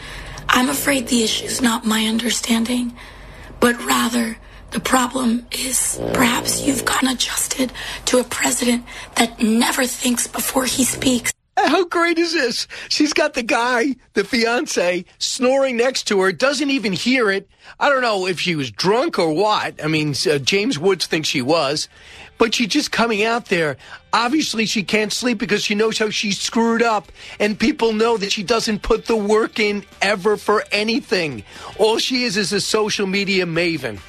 I'm afraid the issue's not my understanding, but rather the problem is perhaps you've gotten adjusted to a president that never thinks before he speaks. How great is this? She's got the guy, the fiance, snoring next to her, doesn't even hear it. I don't know if she was drunk or what. I mean, uh, James Woods thinks she was. But she's just coming out there. Obviously, she can't sleep because she knows how she's screwed up. And people know that she doesn't put the work in ever for anything. All she is is a social media maven.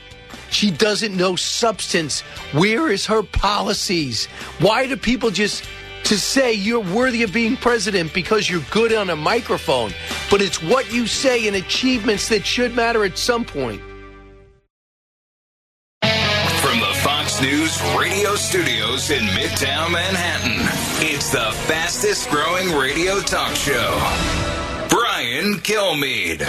She doesn't know substance. Where is her policies? Why do people just to say you're worthy of being president because you're good on a microphone? But it's what you say and achievements that should matter at some point. From the Fox News radio studios in Midtown Manhattan, it's the fastest growing radio talk show. Brian Kilmeade.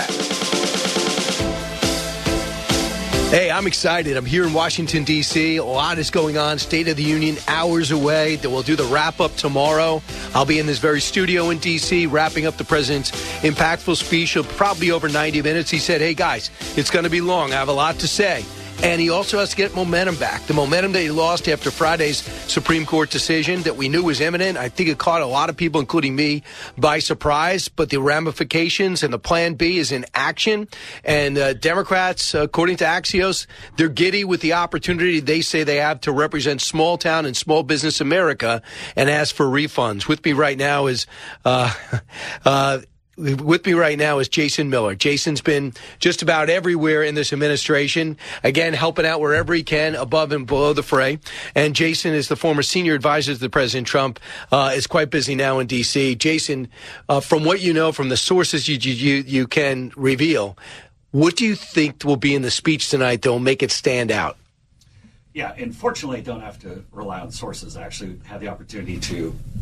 Hey, I'm excited. I'm here in Washington, D C A lot is going on. State of the Union hours away. We'll do the wrap-up tomorrow. I'll be in this very studio in D C wrapping up the president's impactful speech. It'll probably be over ninety minutes. He said, hey, guys, it's going to be long. I have a lot to say. And he also has to get momentum back. The momentum that he lost after Friday's Supreme Court decision that we knew was imminent. I think it caught a lot of people, including me, by surprise. But the ramifications and the plan B is in action. And uh, Democrats, according to Axios, they're giddy with the opportunity they say they have to represent small town and small business America and ask for refunds. With me right now is... Uh, uh, With me right now is Jason Miller. Jason's been just about everywhere in this administration, again, helping out wherever he can, above and below the fray. And Jason is the former senior advisor to President Trump, uh, is quite busy now in D C. Jason, uh, from what you know, from the sources you, you, you can reveal, what do you think will be in the speech tonight that will make it stand out? Yeah, and fortunately, I don't have to rely on sources. I actually had the opportunity to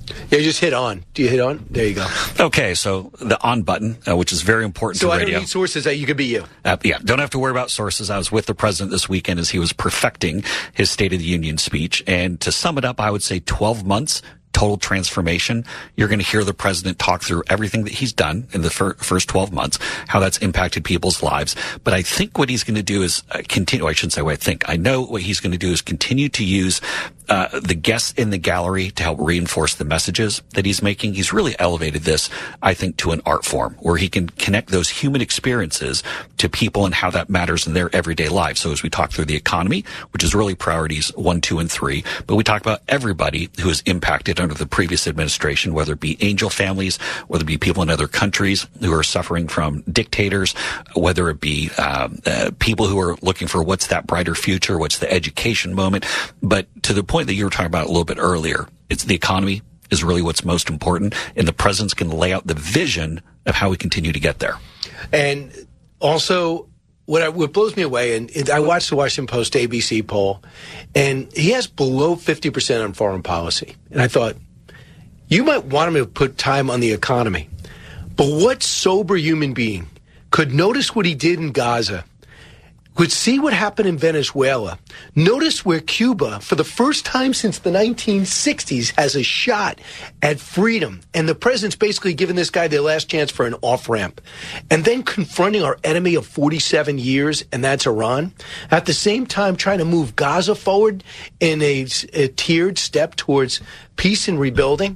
Yeah, just hit on. Do you hit on? There you go. Okay, so the on button, uh, which is very important so to I radio. don't need sources that you could be you. Uh, yeah, don't have to worry about sources. I was with the president this weekend as he was perfecting his State of the Union speech. And to sum it up, I would say twelve months. Total transformation. You're going to hear the president talk through everything that he's done in the fir- first twelve months, how that's impacted people's lives. But I think what he's going to do is uh, continue, I shouldn't say what I think. I know what he's going to do is continue to use uh, the guests in the gallery to help reinforce the messages that he's making. He's really elevated this, I think, to an art form where he can connect those human experiences to people and how that matters in their everyday lives. So as we talk through the economy, which is really priorities one, two, and three, but we talk about everybody who is impacted under the previous administration, whether it be angel families, whether it be people in other countries who are suffering from dictators, whether it be um, uh, people who are looking for what's that brighter future, what's the education moment. But to the point that you were talking about a little bit earlier, it's the economy is really what's most important, and the president's going to lay out the vision of how we continue to get there. And also, What, I, what blows me away, and, and I watched the Washington Post A B C poll, and he has below fifty percent on foreign policy. And I thought, you might want him to put time on the economy. But what sober human being could notice what he did in Gaza, could see what happened in Venezuela, notice where Cuba, for the first time since the nineteen sixties, has a shot at freedom, and the president's basically giving this guy the last chance for an off-ramp, and then confronting our enemy of forty-seven years, and that's Iran, at the same time trying to move Gaza forward in a, a tiered step towards peace and rebuilding.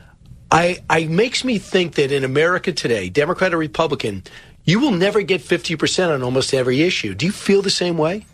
I, I makes me think that in America today, Democrat or Republican, you will never get fifty percent on almost every issue. Do you feel the same way?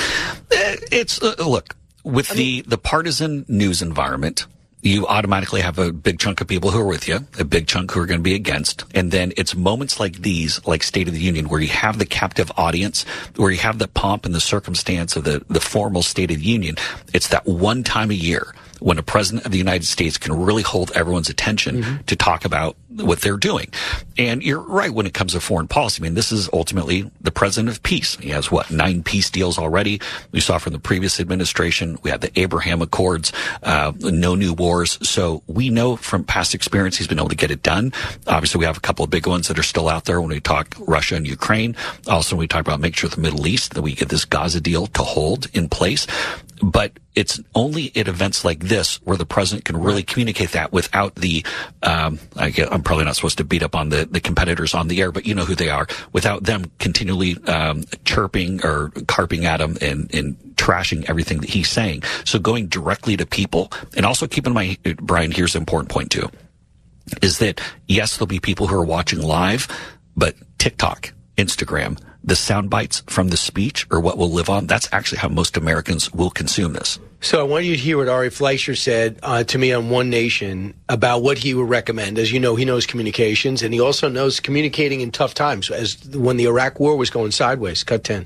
It's, uh, look, with I mean, the, the partisan news environment, you automatically have a big chunk of people who are with you, a big chunk who are going to be against. And then it's moments like these, like State of the Union, where you have the captive audience, where you have the pomp and the circumstance of the, the formal State of the Union. It's that one time a year when a president of the United States can really hold everyone's attention mm-hmm. to talk about what they're doing. And you're right when it comes to foreign policy. I mean, this is ultimately the president of peace. He has, what, nine peace deals already. We saw from the previous administration, we had the Abraham Accords, uh, no new wars. So we know from past experience he's been able to get it done. Obviously, we have a couple of big ones that are still out there when we talk Russia and Ukraine. Also, when we talk about make sure the Middle East, that we get this Gaza deal to hold in place. But it's only at events like this where the president can really communicate that without the, um, I get, I'm probably not supposed to beat up on the, the competitors on the air, but you know who they are, without them continually um, chirping or carping at him and, and trashing everything that he's saying. So going directly to people, and also keep in mind, Brian, here's the important point too, is that yes, there'll be people who are watching live, but TikTok, Instagram, the sound bites from the speech are what will live on. That's actually how most Americans will consume this. So I want you to hear what Ari Fleischer said uh, to me on One Nation about what he would recommend. As you know, he knows communications, and he also knows communicating in tough times, as when the Iraq war was going sideways. Cut ten.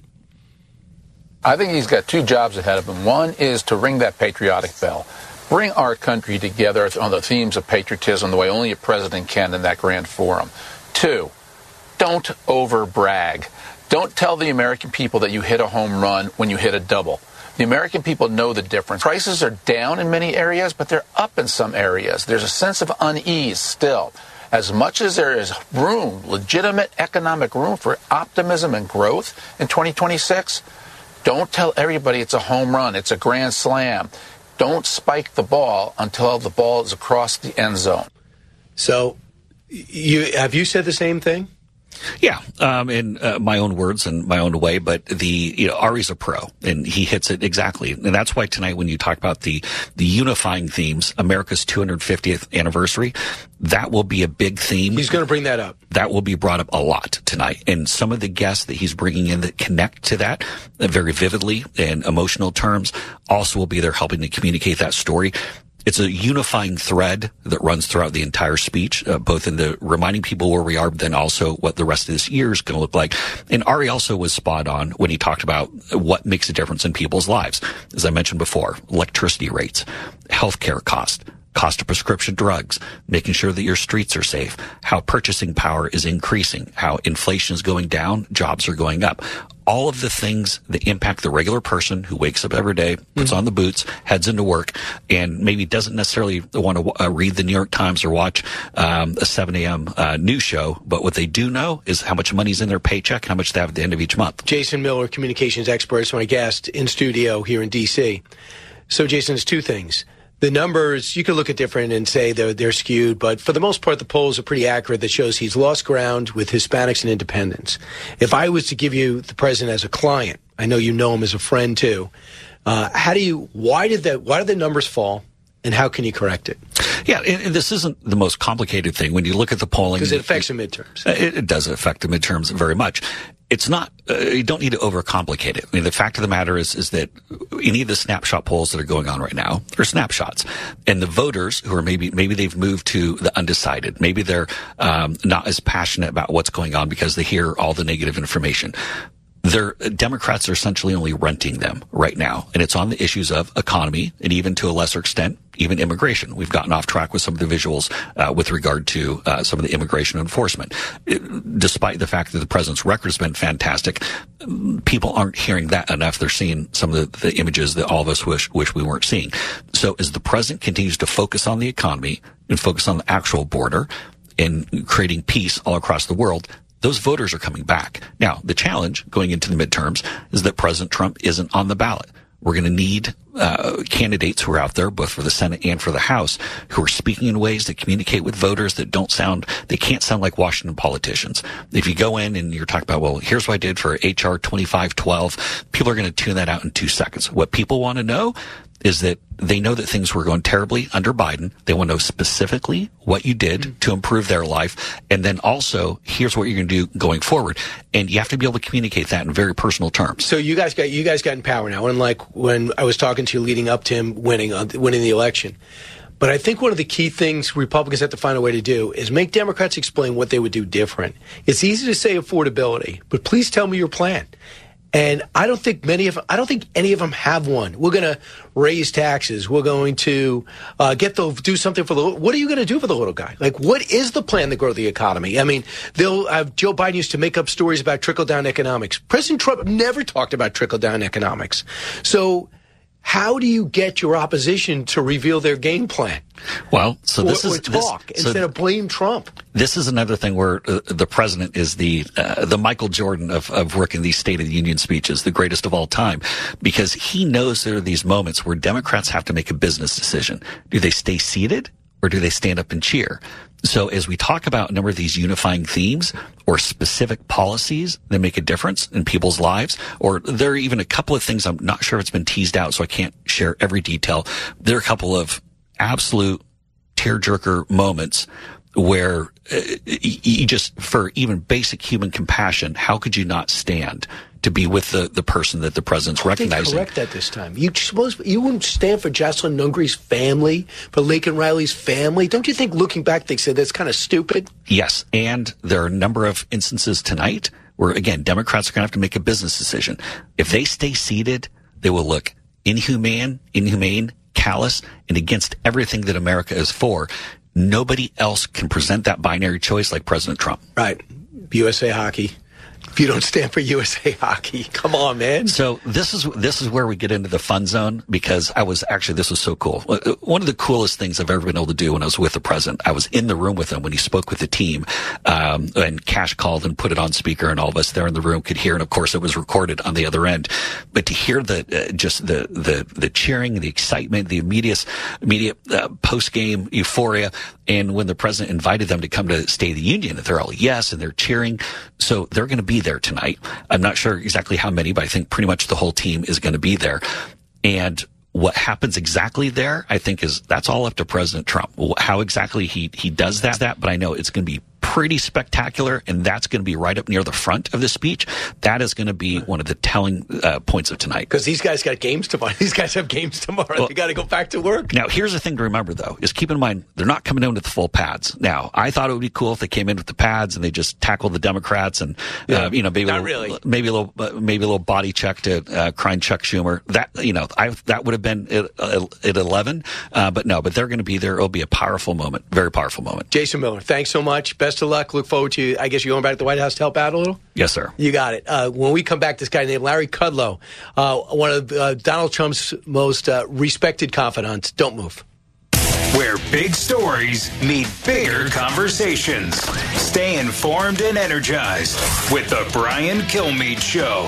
I think he's got two jobs ahead of him. One is to ring that patriotic bell. Bring our country together on the themes of patriotism the way only a president can in that grand forum. Two, don't over-brag. Don't tell the American people that you hit a home run when you hit a double. The American people know the difference. Prices are down in many areas, but they're up in some areas. There's a sense of unease still. As much as there is room, legitimate economic room for optimism and growth in twenty twenty-six, don't tell everybody it's a home run, it's a grand slam. Don't spike the ball until the ball is across the end zone. So, you have you said the same thing? Yeah, um, in uh, my own words and my own way, but the, you know, Ari's a pro, and he hits it exactly. And that's why tonight when you talk about the, the unifying themes, America's two hundred fiftieth anniversary, that will be a big theme. He's going to bring that up. That will be brought up a lot tonight. And some of the guests that he's bringing in that connect to that uh, very vividly in emotional terms also will be there helping to communicate that story. It's a unifying thread that runs throughout the entire speech, uh, both in the reminding people where we are, but then also what the rest of this year is going to look like. And Ari also was spot on when he talked about what makes a difference in people's lives. As I mentioned before, electricity rates, healthcare cost, cost of prescription drugs, making sure that your streets are safe, how purchasing power is increasing, how inflation is going down, jobs are going up. all of the things that impact the regular person who wakes up every day, puts mm-hmm. on the boots, heads into work, and maybe doesn't necessarily want to uh, read the New York Times or watch um, a seven a.m. Uh, news show. But what they do know is how much money's in their paycheck and how much they have at the end of each month. Jason Miller, communications expert, is my guest in studio here in D C. So, Jason, it's two things. The numbers, you can look at different and say they're, they're skewed, but for the most part, the polls are pretty accurate that shows he's lost ground with Hispanics and independents. If I was to give you the president as a client, I know you know him as a friend too, uh, how do you, why did that, why did the numbers fall? And how can you correct it? Yeah, and, and this isn't the most complicated thing. When you look at the polling... Because it affects the midterms. It, it does affect the midterms very much. It's not, uh, you don't need to overcomplicate it. I mean, the fact of the matter is, is that any of the snapshot polls that are going on right now are snapshots. And the voters who are maybe, maybe they've moved to the undecided. Maybe they're, um, not as passionate about what's going on because they hear all the negative information. Their Democrats are essentially only renting them right now. And it's on the issues of economy and even to a lesser extent, even immigration. We've gotten off track with some of the visuals uh, with regard to uh, some of the immigration enforcement. It, despite the fact that the president's record has been fantastic, people aren't hearing that enough. They're seeing some of the, the images that all of us wish, wish we weren't seeing. So as the president continues to focus on the economy and focus on the actual border and creating peace all across the world, those voters are coming back. Now, the challenge going into the midterms is that President Trump isn't on the ballot. We're going to need uh, candidates who are out there, both for the Senate and for the House, who are speaking in ways that communicate with voters that don't sound, they can't sound like Washington politicians. If you go in and you're talking about, well, here's what I did for H R twenty-five twelve, people are going to tune that out in two seconds. What people want to know is that they know that things were going terribly under Biden. They want to know specifically what you did mm-hmm. to improve their life. And then also, here's what you're going to do going forward. And you have to be able to communicate that in very personal terms. So you guys got, you guys got in power now. Unlike when I was talking to you leading up to him winning, uh, winning the election. But I think one of the key things Republicans have to find a way to do is make Democrats explain what they would do different. It's easy to say affordability, but please tell me your plan. And I don't think many of I don't think any of them have one. We're going to raise taxes. We're going to uh, get the do something for the. What are you going to do for the little guy? Like, what is the plan to grow the economy? I mean, they'll uh, Joe Biden used to make up stories about trickle down economics. President Trump never talked about trickle down economics. So, how do you get your opposition to reveal their game plan? Well, so this or, is or talk this, instead so of blame Trump. This is another thing where uh, the president is the uh, the Michael Jordan of of working these State of the Union speeches, the greatest of all time, because he knows there are these moments where Democrats have to make a business decision. Do they stay seated or do they stand up and cheer? So as we talk about a number of these unifying themes or specific policies that make a difference in people's lives, or there are even a couple of things I'm not sure if it's been teased out, so I can't share every detail. There are a couple of absolute tearjerker moments where uh, you just, for even basic human compassion, how could you not stand to be with the, the person that the president's recognizing? Correct that this time. You suppose you wouldn't stand for Jocelyn Nungri's family, for Laken Riley's family? Don't you think, looking back, they said that's kind of stupid? Yes, and there are a number of instances tonight where, again, Democrats are going to have to make a business decision. If they stay seated, they will look inhumane, inhumane, callous, and against everything that America is for. Nobody else can present that binary choice like President Trump. Right. U S A Hockey. If you don't stand for U S A Hockey, come on, man. So this is this is where we get into the fun zone, because I was actually, this was so cool. One of the coolest things I've ever been able to do when I was with the president, I was in the room with him when he spoke with the team, um, and Cash called and put it on speaker, and all of us there in the room could hear. And of course, it was recorded on the other end. But to hear the uh, just the the the cheering, the excitement, the immediate immediate uh, post game euphoria, and when the president invited them to come to State of the Union, they're all yes, and they're cheering. So they're going to be there tonight. I'm not sure exactly how many, but I think pretty much the whole team is going to be there. And what happens exactly there, I think, is that's all up to President Trump. How exactly he he does that, that, but I know it's going to be pretty spectacular, and that's going to be right up near the front of the speech. That is going to be one of the telling uh, points of tonight. Because these guys got games tomorrow. These guys have games tomorrow. Well, they got to go back to work. Now, here's the thing to remember, though, is keep in mind, they're not coming in with the full pads. Now, I thought it would be cool if they came in with the pads and they just tackled the Democrats and, yeah, uh, you know, maybe not a little, really. maybe a little, uh, maybe a little body check to uh, crying Chuck Schumer. That, you know, I, that would have been at, uh, at eleven. Uh, but no, but they're going to be there. It'll be a powerful moment, very powerful moment. Jason Miller, thanks so much. Best of of luck. Look forward to, I guess you're going back to the White House to help out a little? Yes, sir. You got it. Uh, when we come back, this guy named Larry Kudlow, uh, one of uh, Donald Trump's most uh, respected confidants. Don't move. Where big stories meet bigger conversations. Stay informed and energized with the Brian Kilmeade Show.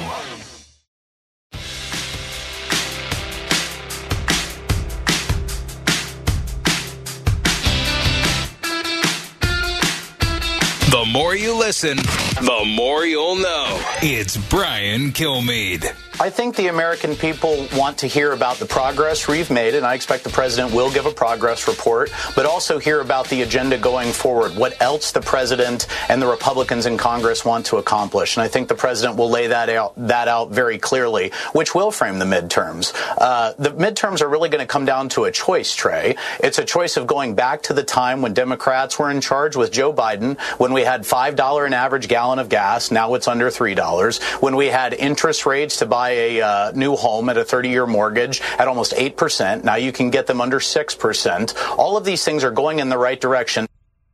The more you listen, the more you'll know. It's Brian Kilmeade. I think the American people want to hear about the progress we've made, and I expect the president will give a progress report, but also hear about the agenda going forward, what else the president and the Republicans in Congress want to accomplish. And I think the president will lay that out, that out very clearly, which will frame the midterms. Uh, the midterms are really going to come down to a choice, Trey. It's a choice of going back to the time when Democrats were in charge with Joe Biden, when we had five dollars an average gallon of gas. Now it's under three dollars. When we had interest rates to buy a uh, new home at a thirty-year mortgage at almost eight percent. Now you can get them under six percent. All of these things are going in the right direction.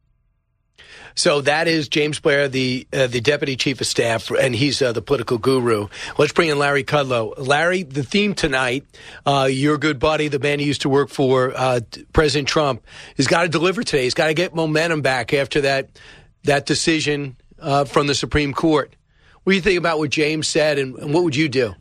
So that is James Blair, the uh, the deputy chief of staff, and he's uh, the political guru. Let's bring in Larry Kudlow. Larry, the theme tonight, uh, your good buddy, the man who used to work for uh, President Trump, has got to deliver today. He's got to get momentum back after that that decision uh, from the Supreme Court. What do you think about what James said, and, and what would you do?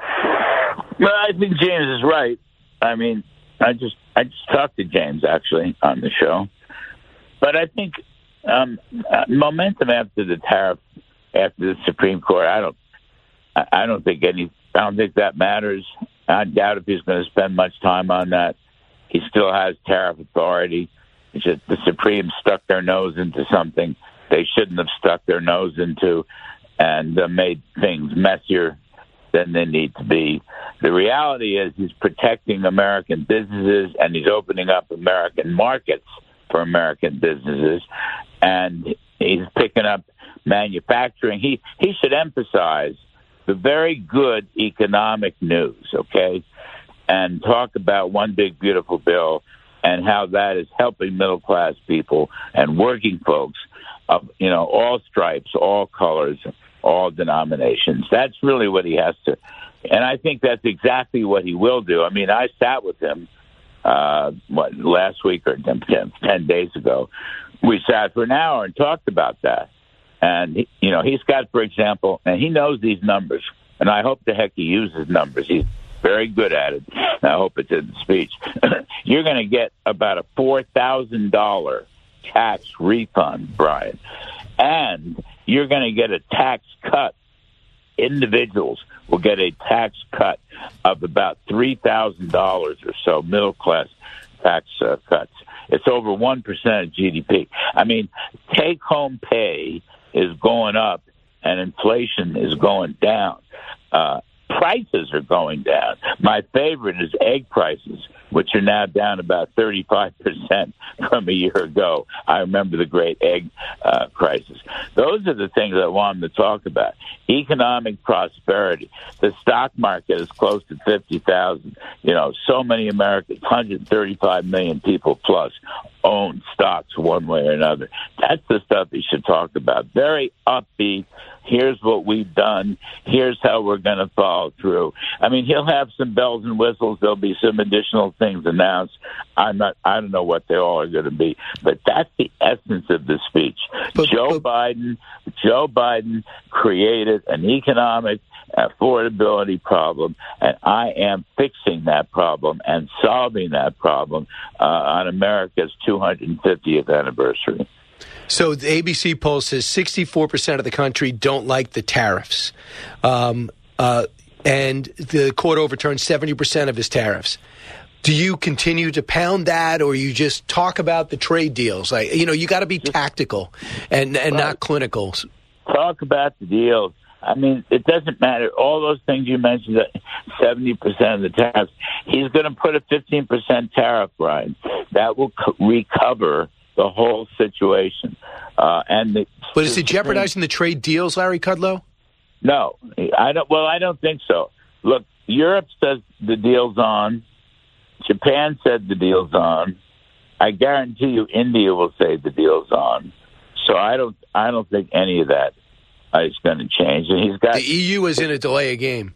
Well, I think James is right. I mean, I just I just talked to James, actually, on the show. But I think um, uh, momentum after the tariff, after the Supreme Court, I don't I, I don't think any I don't think that matters. I doubt if he's going to spend much time on that. He still has tariff authority. It's just the Supreme stuck their nose into something they shouldn't have stuck their nose into, and uh, made things messier than they need to be. The reality is he's protecting American businesses, and he's opening up American markets for American businesses, and he's picking up manufacturing. He he should emphasize the very good economic news, okay, and talk about one big beautiful bill and how that is helping middle-class people and working folks of, you know, all stripes, all colors, all denominations. That's really what he has to, and I think that's exactly what he will do. I mean, I sat with him, uh, what, last week or ten, ten days ago. We sat for an hour and talked about that. And, he, you know, he's got, for example, and he knows these numbers, and I hope the heck he uses numbers. He's very good at it. I hope it's in the speech. You're going to get about a four thousand dollars tax refund, Brian. And you're going to get a tax cut. Individuals will get a tax cut of about three thousand dollars or so, middle-class tax uh, cuts. It's over one percent of G D P. I mean, take-home pay is going up, and inflation is going down. Uh, prices are going down. My favorite is egg prices, which are now down about thirty-five percent from a year ago. I remember the great egg uh, crisis. Those are the things I want them to talk about. Economic prosperity. The stock market is close to fifty thousand. You know, so many Americans, one hundred thirty-five million people plus, own stocks one way or another. That's the stuff he should talk about. Very upbeat. Here's what we've done. Here's how we're going to follow through. I mean, he'll have some bells and whistles. There'll be some additional things announced. I'm not. I don't know what they all are going to be, but that's the essence of the speech. But, Joe but, Biden. Joe Biden created an economic affordability problem, and I am fixing that problem and solving that problem uh, on America's two hundred fiftieth anniversary. So the A B C poll says sixty-four percent of the country don't like the tariffs. Um, uh, and the court overturned seventy percent of his tariffs. Do you continue to pound that, or you just talk about the trade deals? Like, you know, you got to be tactical and, and right. not clinical. Talk about the deals. I mean, it doesn't matter. All those things you mentioned, seventy percent of the tariffs, he's going to put a fifteen percent tariff, Brian. That will co- recover the whole situation. Uh, and the, but is it jeopardizing the trade deals, Larry Kudlow? No, I don't. Well, I don't think so. Look, Europe says the deal's on. Japan said the deal's on. I guarantee you, India will say the deal's on. so I don't I don't think any of that is going to change. And he's got the E U is in a delay of game.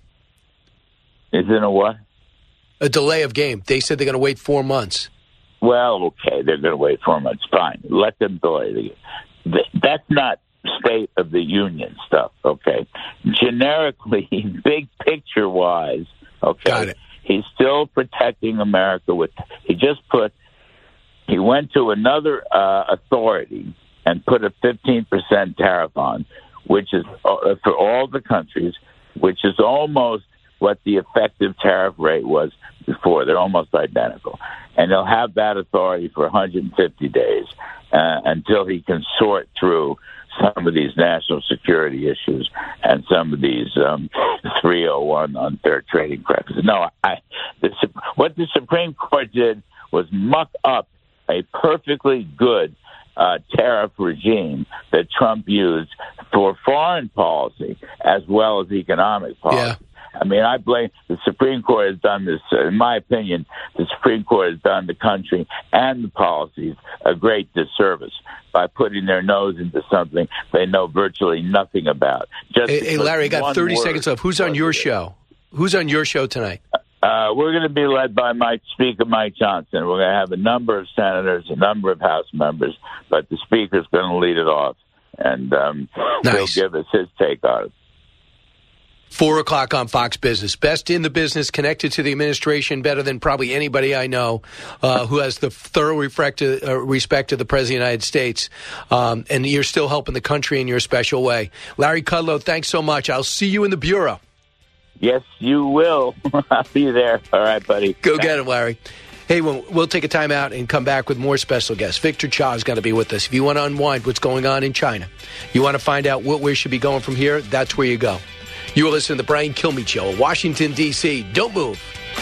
Is in a what? A delay of game. They said they're going to wait four months. Well, okay, they're going to wait four months. Fine, let them delay the game. That's not State of the Union stuff. Okay, generically, big picture wise, okay, Got it. He's still protecting America with. He just put. He went to another uh, authority and put a fifteen percent tariff on, which is uh, for all the countries, which is almost what the effective tariff rate was before. They're almost identical. And he'll have that authority for one hundred fifty days uh, until he can sort through some of these national security issues and some of these um, three oh one unfair trading practices. No, I, the, what the Supreme Court did was muck up a perfectly good uh, tariff regime that Trump used for foreign policy as well as economic policy. Yeah. I mean, I blame the Supreme Court has done this. Uh, in my opinion, the Supreme Court has done the country and the policies a great disservice by putting their nose into something they know virtually nothing about. Just hey, hey, Larry, I got thirty seconds left. Who's on your show? Who's on your show tonight? Uh, we're going to be led by Mike Speaker Mike Johnson. We're going to have a number of senators, a number of House members, but the Speaker's going to lead it off, and um, nice. He'll give us his take on it. Four o'clock on Fox Business. Best in the business, connected to the administration better than probably anybody I know, uh, who has the thorough respect to, uh, respect to the President of the United States. Um, and you're still helping the country in your special way. Larry Kudlow, thanks so much. I'll see you in the Bureau. Yes, you will. I'll be there. All right, buddy. Go Thanks. get it, Larry. Hey, we'll, we'll take a time out and come back with more special guests. Victor Cha is going to be with us. If you want to unwind what's going on in China, you want to find out what we should be going from here, that's where you go. You are listening to the Brian Kilmeade Show, Washington, D C Don't move.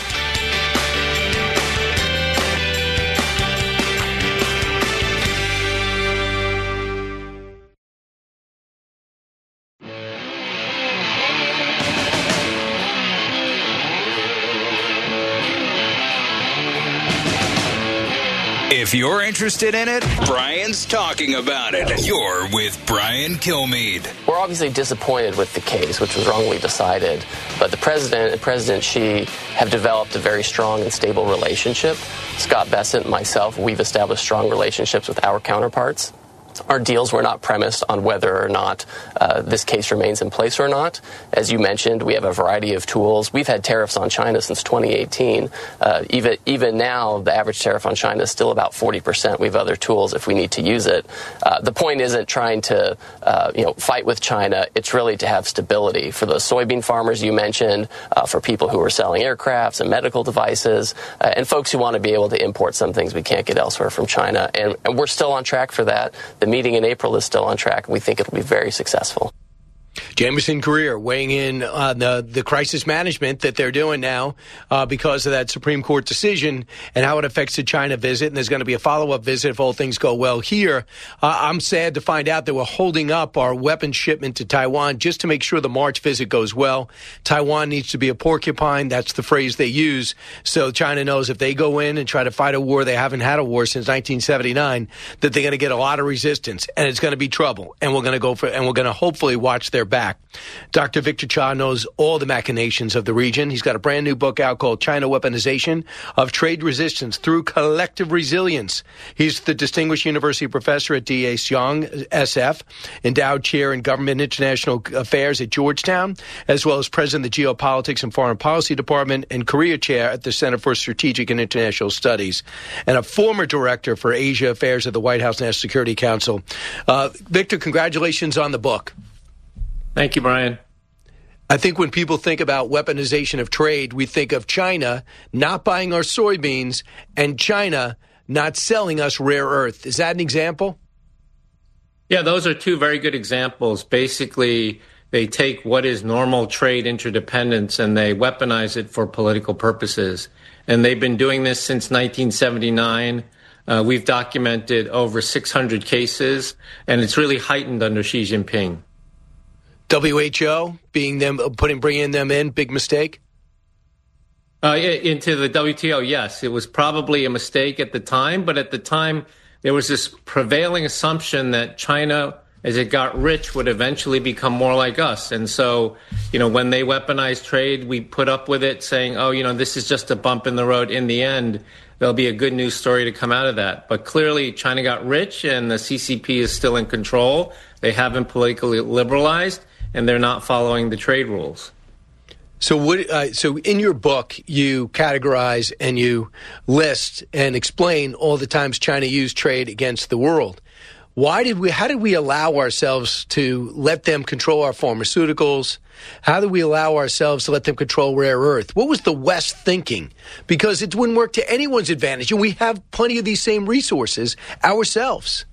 If you're interested in it, Brian's talking about it. You're with Brian Kilmeade. We're obviously disappointed with the case, which was wrongly decided. But the president and President Xi have developed a very strong and stable relationship. Scott Bessent and myself, we've established strong relationships with our counterparts. Our deals were not premised on whether or not uh, this case remains in place or not. As you mentioned, we have a variety of tools. We've had tariffs on China since twenty eighteen. Uh, even even now, the average tariff on China is still about forty percent. We have other tools if we need to use it. Uh, the point isn't trying to uh, you know fight with China. It's really to have stability for the soybean farmers you mentioned, uh, for people who are selling aircrafts and medical devices, uh, and folks who want to be able to import some things we can't get elsewhere from China. And, and we're still on track for that. The meeting in April is still on track, and we think it'll be very successful. Jameson Greer weighing in on the, the crisis management that they're doing now uh, because of that Supreme Court decision and how it affects the China visit. And there's going to be a follow-up visit if all things go well here. Uh, I'm sad to find out that we're holding up our weapons shipment to Taiwan just to make sure the March visit goes well. Taiwan needs to be a porcupine. That's the phrase they use. So China knows if they go in and try to fight a war, they haven't had a war since nineteen seventy-nine, that they're going to get a lot of resistance and it's going to be trouble. And we're going to go for, and we're going to hopefully watch their back. Doctor Victor Cha knows all the machinations of the region. He's got a brand new book out called China Weaponization of Trade Resistance Through Collective Resilience. He's the Distinguished University Professor at D A Xiong S F, Endowed Chair in Government International Affairs at Georgetown, as well as President of the Geopolitics and Foreign Policy Department and Korea Chair at the Center for Strategic and International Studies, and a former Director for Asia Affairs at the White House National Security Council. Uh, Victor, congratulations on the book. Thank you, Brian. I think when people think about weaponization of trade, we think of China not buying our soybeans and China not selling us rare earth. Is that an example? Yeah, those are two very good examples. Basically, they take what is normal trade interdependence and they weaponize it for political purposes. And they've been doing this since nineteen seventy-nine. Uh, we've documented over six hundred cases, and it's really heightened under Xi Jinping. W H O being them, putting, bringing them in, big mistake? Uh, into the W T O, yes. It was probably a mistake at the time, but at the time there was this prevailing assumption that China, as it got rich, would eventually become more like us. And so, you know, when they weaponized trade, we put up with it, saying, oh, you know, this is just a bump in the road. In the end, there'll be a good news story to come out of that. But clearly, China got rich, and the C C P is still in control. They haven't politically liberalized, and they're not following the trade rules. So what? Uh, so in your book, you categorize and you list and explain all the times China used trade against the world. Why did we? How did we allow ourselves to let them control our pharmaceuticals? How did we allow ourselves to let them control rare earth? What was the West thinking? Because it wouldn't work to anyone's advantage, and we have plenty of these same resources ourselves.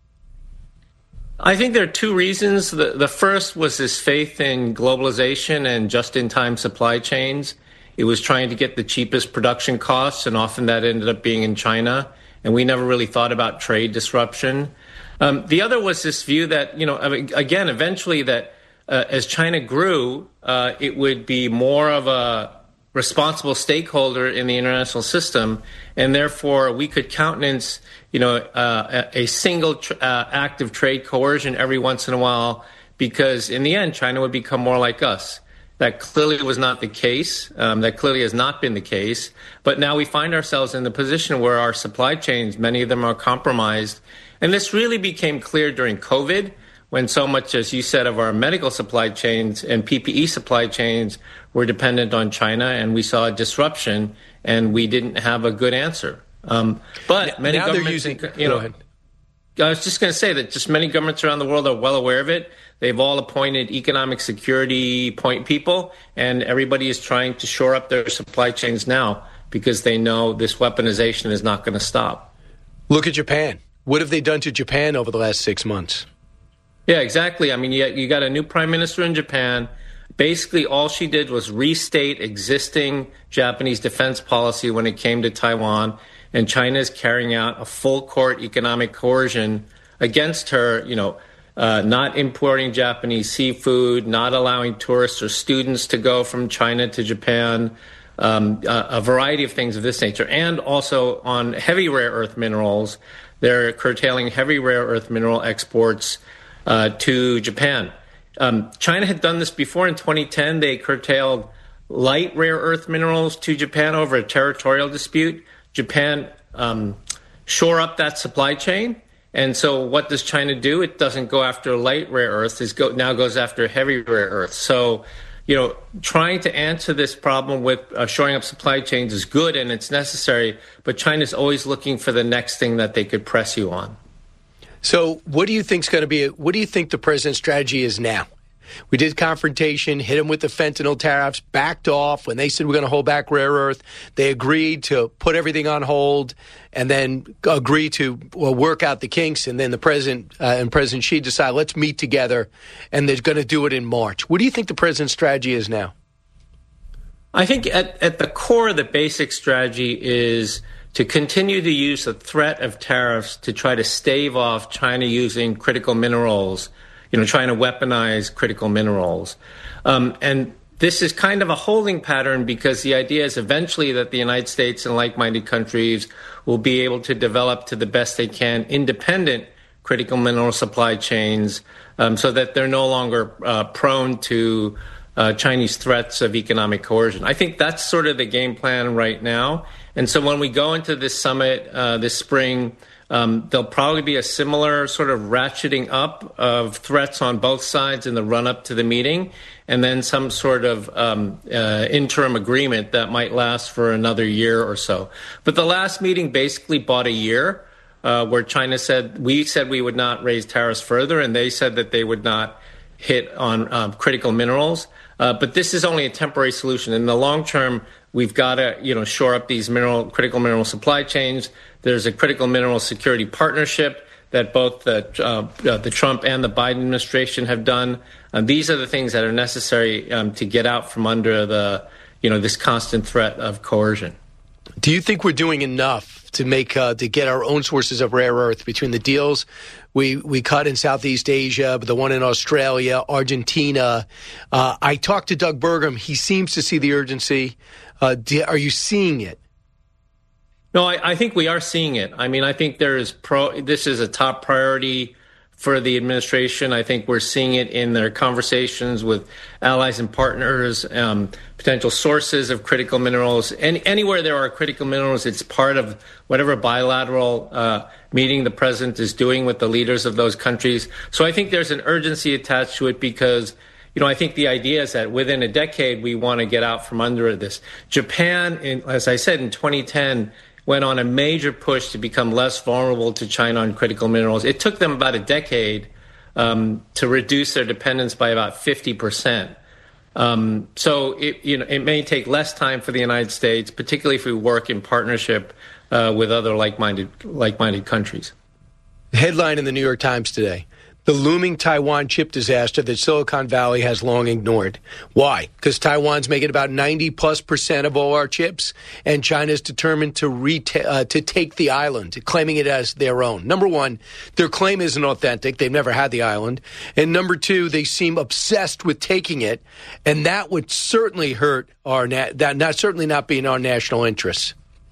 I think there are two reasons. The, the first was this faith in globalization and just-in-time supply chains. It was trying to get the cheapest production costs, and often that ended up being in China, and we never really thought about trade disruption. Um, the other was this view that, you know, again, eventually that uh, as China grew, uh, it would be more of a responsible stakeholder in the international system, and therefore we could countenance, you know, uh, a, a single tr- uh, act of trade coercion every once in a while, because in the end, China would become more like us. That clearly was not the case. Um, that clearly has not been the case. But now we find ourselves in the position where our supply chains, many of them are compromised. And this really became clear during COVID, when so much, as you said, of our medical supply chains and P P E supply chains were dependent on China, and we saw a disruption, and we didn't have a good answer. Um, but now, many now governments, they're using, you know, go ahead. I was just going to say that just many governments around the world are well aware of it. They've all appointed economic security point people, and everybody is trying to shore up their supply chains now because they know this weaponization is not going to stop. Look at Japan. What have they done to Japan over the last six months? Yeah, exactly. I mean, you, you got a new prime minister in Japan. Basically, all she did was restate existing Japanese defense policy when it came to Taiwan, and China is carrying out a full-court economic coercion against her, you know, uh, not importing Japanese seafood, not allowing tourists or students to go from China to Japan, um, a, a variety of things of this nature. And also on heavy rare earth minerals, they're curtailing heavy rare earth mineral exports uh, to Japan. Um, China had done this before in twenty ten. They curtailed light rare earth minerals to Japan over a territorial dispute. Japan um, shore up that supply chain. And so what does China do? It doesn't go after light rare earths. It go, now goes after heavy rare earths. So, you know, trying to answer this problem with uh, shoring up supply chains is good and it's necessary, but China's always looking for the next thing that they could press you on. So what do you think's going to be, what do you think the president's strategy is now? We did confrontation, hit them with the fentanyl tariffs, backed off. When they said we're going to hold back rare earth, they agreed to put everything on hold and then agree to well, work out the kinks. And then the president uh, and President Xi decide, let's meet together, and they're going to do it in March. What do you think the president's strategy is now? I think at, at the core, the basic strategy is to continue to use the threat of tariffs to try to stave off China using critical minerals, you know, trying to weaponize critical minerals. Um, and this is kind of a holding pattern because the idea is eventually that the United States and like-minded countries will be able to develop to the best they can independent critical mineral supply chains um, so that they're no longer uh, prone to uh, Chinese threats of economic coercion. I think that's sort of the game plan right now. And so when we go into this summit uh, this spring, Um, there'll probably be a similar sort of ratcheting up of threats on both sides in the run-up to the meeting, and then some sort of um, uh, interim agreement that might last for another year or so. But the last meeting basically bought a year, uh, where China said, we said we would not raise tariffs further, and they said that they would not hit on um, critical minerals. Uh, but this is only a temporary solution. In the long term, we've got to, you know, shore up these mineral, critical mineral supply chains. There's a critical mineral security partnership that both the, uh, uh, the Trump and the Biden administration have done. And these are the things that are necessary um, to get out from under the, you know, this constant threat of coercion. Do you think we're doing enough to make uh, to get our own sources of rare earth between the deals we we cut in Southeast Asia, the one in Australia, Argentina? Uh, I talked to Doug Burgum. He seems to see the urgency. Uh, do, are you seeing it? No, I, I think we are seeing it. I mean, I think there is pro. This is a top priority for the administration. I think we're seeing it in their conversations with allies and partners, um, potential sources of critical minerals. Any, anywhere there are critical minerals, it's part of whatever bilateral uh, meeting the president is doing with the leaders of those countries. So I think there's an urgency attached to it because, you know, I think the idea is that within a decade, we want to get out from under this. Japan, in, as I said, in twenty ten, went on a major push to become less vulnerable to China on critical minerals. It took them about a decade um, to reduce their dependence by about fifty percent. Um, so it, you know, it may take less time for the United States, particularly if we work in partnership uh, with other like-minded, like-minded countries. Headline in the New York Times today: the looming Taiwan chip disaster that Silicon Valley has long ignored. Why? Because Taiwan's making about ninety plus percent of all our chips, and China's determined to reta- uh, to take the island, claiming it as their own. Number one, their claim isn't authentic. They've never had the island. And number two, they seem obsessed with taking it, and that would certainly hurt our na- that not certainly not be in our national interests.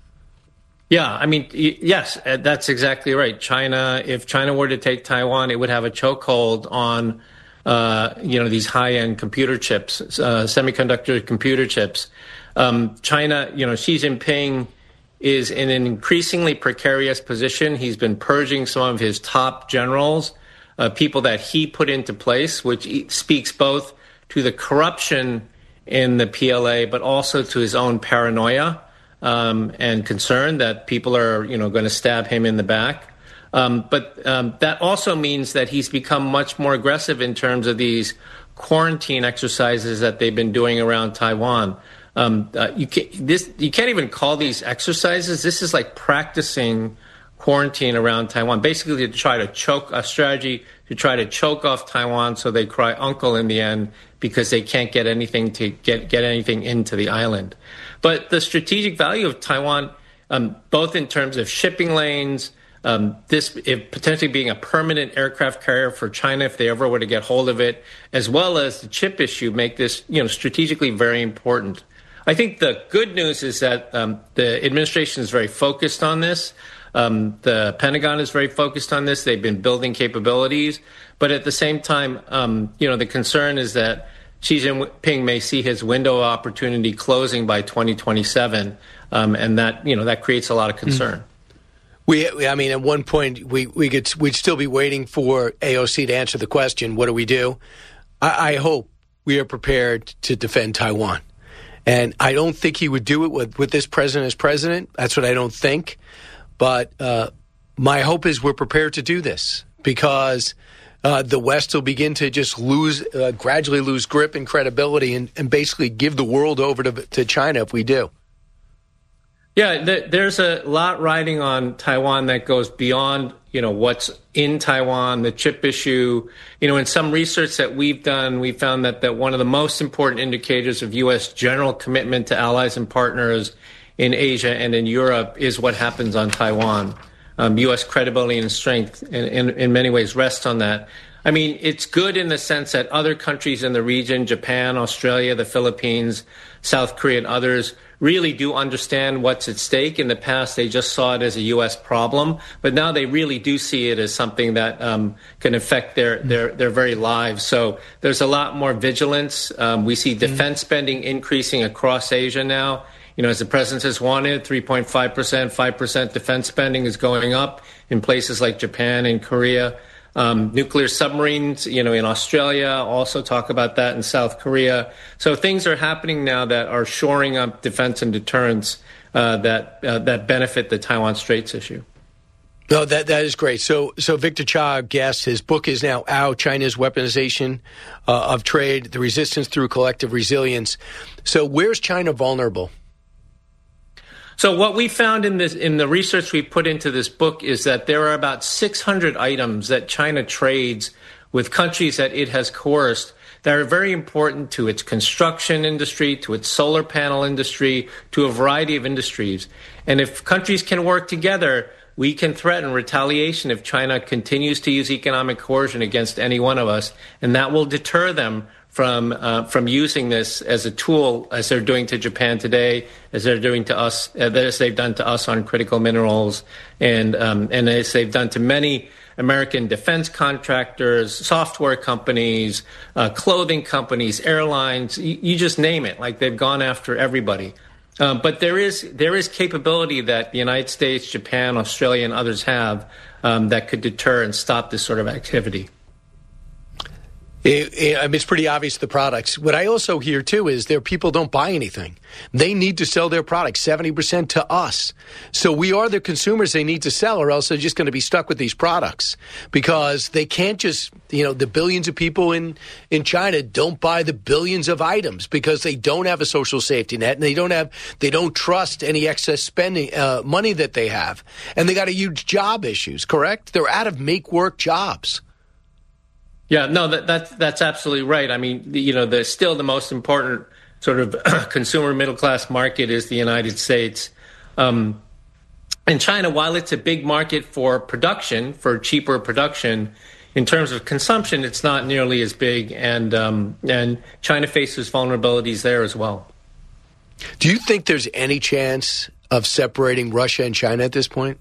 Yeah, I mean, yes, that's exactly right. China, if China were to take Taiwan, it would have a chokehold on, uh, you know, these high-end computer chips, uh, semiconductor computer chips. Um, China, you know, Xi Jinping is in an increasingly precarious position. He's been purging some of his top generals, uh, people that he put into place, which speaks both to the corruption in the P L A, but also to his own paranoia. Um, and concern that people are, you know, going to stab him in the back. Um, but um, that also means that he's become much more aggressive in terms of these quarantine exercises that they've been doing around Taiwan. Um, uh, you, can't, this, you can't even call these exercises. This is like practicing quarantine around Taiwan, basically to try to choke a strategy to try to choke off Taiwan so they cry uncle in the end because they can't get anything to get, get anything into the island. But the strategic value of Taiwan, um, both in terms of shipping lanes, um, this if potentially being a permanent aircraft carrier for China if they ever were to get hold of it, as well as the chip issue, make this, you know, strategically very important. I think the good news is that um, the administration is very focused on this. Um, the Pentagon is very focused on this. They've been building capabilities. But at the same time, um, you know, the concern is that Xi Jinping may see his window of opportunity closing by twenty twenty-seven. Um, and that, you know, that creates a lot of concern. Mm-hmm. We, I mean, at one point, we, we could, we'd still be waiting for A O C to answer the question, what do we do? I, I hope we are prepared to defend Taiwan. And I don't think he would do it with, with this president as president. That's what I don't think. But uh, my hope is we're prepared to do this because uh, the West will begin to just lose, uh, gradually lose grip and credibility and, and basically give the world over to, to China if we do. Yeah, th- there's a lot riding on Taiwan that goes beyond, you know, what's in Taiwan, the chip issue. You know, in some research that we've done, we found that, that one of the most important indicators of U S general commitment to allies and partners in Asia and in Europe is what happens on Taiwan. Um, U S credibility and strength in, in, in many ways rests on that. I mean, it's good in the sense that other countries in the region, Japan, Australia, the Philippines, South Korea, and others, really do understand what's at stake. In the past, they just saw it as a U S problem, but now they really do see it as something that um, can affect their, their, their very lives. So there's a lot more vigilance. Um, we see defense spending increasing across Asia now. You know, as the president has wanted, three point five percent, five percent defense spending is going up in places like Japan and Korea. Um, nuclear submarines, you know, in Australia, also talk about that in South Korea. So things are happening now that are shoring up defense and deterrence uh, that uh, that benefit the Taiwan Straits issue. No, that that is great. So, so Victor Cha, our guest, his book is now out, China's Weaponization uh, of Trade, The Resistance Through Collective Resilience. So where's China vulnerable? So what we found in this, in the research we put into this book is that there are about six hundred items that China trades with countries that it has coerced that are very important to its construction industry, to its solar panel industry, to a variety of industries. And if countries can work together, we can threaten retaliation if China continues to use economic coercion against any one of us, and that will deter them from uh, from using this as a tool, as they're doing to Japan today, as they're doing to us, as they've done to us on critical minerals, and um, and as they've done to many American defense contractors, software companies, uh, clothing companies, airlines, you, you just name it. Like, they've gone after everybody. Um, but there is there is capability that the United States, Japan, Australia, and others have um, that could deter and stop this sort of activity. It, it, I mean, it's pretty obvious, the products. What I also hear, too, is there people don't buy anything. They need to sell their products, seventy percent to us. So we are the consumers they need to sell, or else they're just going to be stuck with these products. Because they can't just, you know, the billions of people in, in China don't buy the billions of items because they don't have a social safety net, and they don't have, they don't trust any excess spending, uh, money that they have. And they got a huge job issues, correct? They're out of make-work jobs. Yeah, no, that, that's that's absolutely right. I mean, the, you know, the still the most important sort of consumer middle class market is the United States. Um, and China, while it's a big market for production, for cheaper production, in terms of consumption, it's not nearly as big. And um, and China faces vulnerabilities there as well. Do you think there's any chance of separating Russia and China at this point?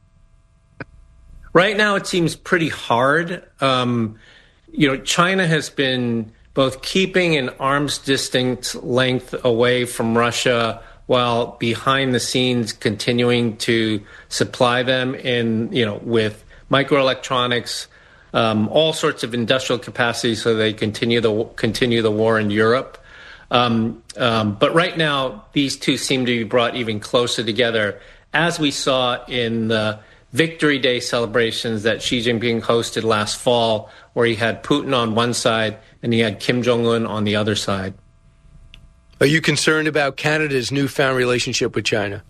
Right now, it seems pretty hard. Um, You know, China has been both keeping an arm's distance length away from Russia while behind the scenes continuing to supply them in, you know, with microelectronics, um, all sorts of industrial capacity so they continue the continue the war in Europe. Um, um, but right now, these two seem to be brought even closer together, as we saw in the Victory Day celebrations that Xi Jinping hosted last fall, where he had Putin on one side and he had Kim Jong-un on the other side. Are you concerned about Canada's newfound relationship with China?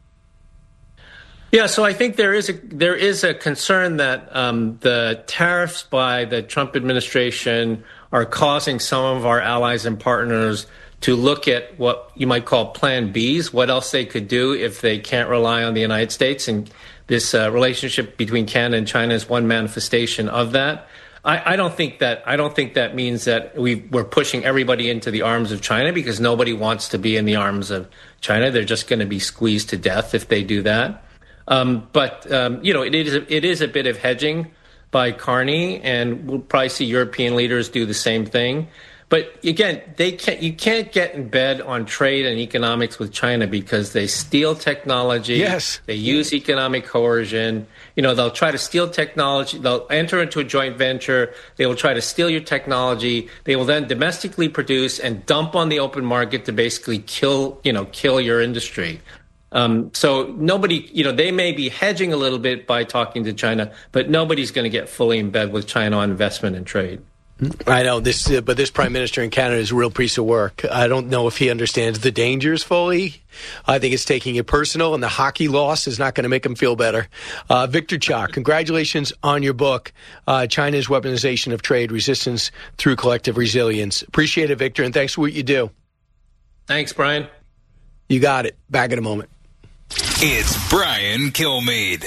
Yeah, so I think there is a there is a concern that um, the tariffs by the Trump administration are causing some of our allies and partners to look at what you might call Plan Bs, what else they could do if they can't rely on the United States. And this uh, relationship between Canada and China is one manifestation of that. I, I don't think that I don't think that means that we, we're pushing everybody into the arms of China, because nobody wants to be in the arms of China. They're just going to be squeezed to death if they do that. Um, but um, you know, it is a, it is a bit of hedging by Carney, and we'll probably see European leaders do the same thing. But again, they can't, you can't get in bed on trade and economics with China, because they steal technology. Yes. They use economic coercion. You know, they'll try to steal technology. They'll enter into a joint venture. They will try to steal your technology. They will then domestically produce and dump on the open market to basically kill, you know, kill your industry. Um, so nobody, you know, they may be hedging a little bit by talking to China, but nobody's going to get fully in bed with China on investment and trade. I know this, uh, but this prime minister in Canada is a real piece of work. I don't know if he understands the dangers fully. I think it's taking it personal, and the hockey loss is not going to make him feel better. Uh, Victor Cha, congratulations on your book, uh, China's Weaponization of Trade, Resistance Through Collective Resilience. Appreciate it, Victor, and thanks for what you do. Thanks, Brian. You got it. Back in a moment. It's Brian Kilmeade.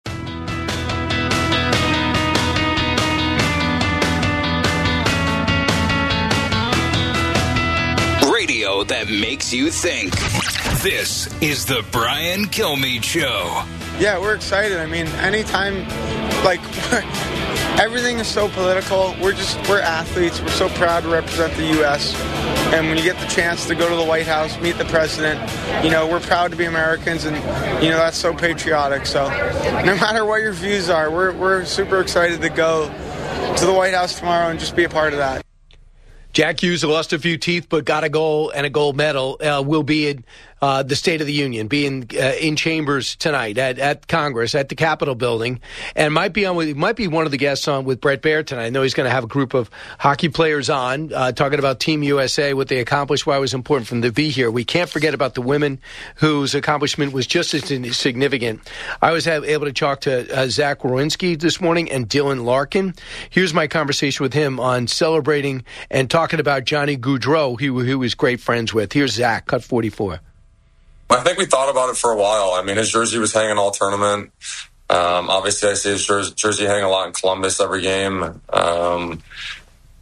Radio that makes you think. This is the Brian Kilmeade Show. Yeah, we're excited. I mean, anytime, like, everything is so political. We're just, we're athletes. We're so proud to represent the U S And when you get the chance to go to the White House, meet the president, you know, we're proud to be Americans, and, you know, that's so patriotic. So no matter what your views are, we're, we're super excited to go to the White House tomorrow and just be a part of that. Jack Hughes lost a few teeth but got a gold and a gold medal. Uh, will be in uh, the State of the Union, be in, uh, in chambers tonight at, at Congress, at the Capitol building, and might be on with, might be one of the guests on with Brett Baer tonight. I know he's going to have a group of hockey players on, uh, talking about Team U S A, what they accomplished, why it was important for them to be here. We can't forget about the women whose accomplishment was just as significant. I was able to talk to uh, Zach Wierenski this morning and Dylan Larkin. Here's my conversation with him on celebrating and talking about Johnny Gaudreau, who he was great friends with. Here's Zach, cut forty-four. I think we thought about it for a while. I mean, his jersey was hanging all tournament. Um, obviously, I see his jersey, jersey hang a lot in Columbus every game. Um,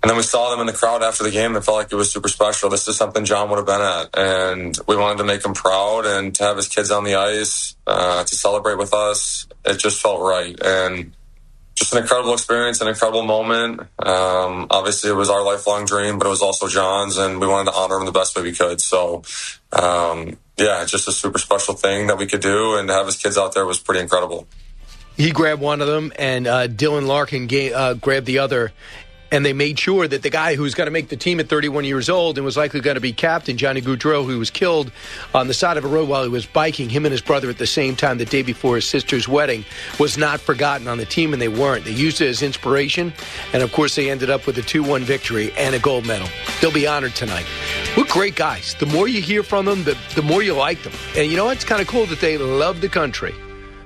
And then we saw them in the crowd after the game and felt like it was super special. This is something John would have been at. And we wanted to make him proud and to have his kids on the ice, uh, to celebrate with us. It just felt right. And just an incredible experience, an incredible moment. Um, obviously, it was our lifelong dream, but it was also John's, and we wanted to honor him the best way we could. So, um, yeah, it's just a super special thing that we could do, and to have his kids out there was pretty incredible. He grabbed one of them, and uh, Dylan Larkin ga- uh, grabbed the other. And they made sure that the guy who's going to make the team at thirty-one years old and was likely going to be captain, Johnny Gaudreau, who was killed on the side of a road while he was biking, him and his brother at the same time the day before his sister's wedding, was not forgotten on the team, and they weren't. They used it as inspiration, and of course they ended up with a two one victory and a gold medal. They'll be honored tonight. We're great guys. The more you hear from them, the, the more you like them. And you know what? It's kind of cool that they love the country.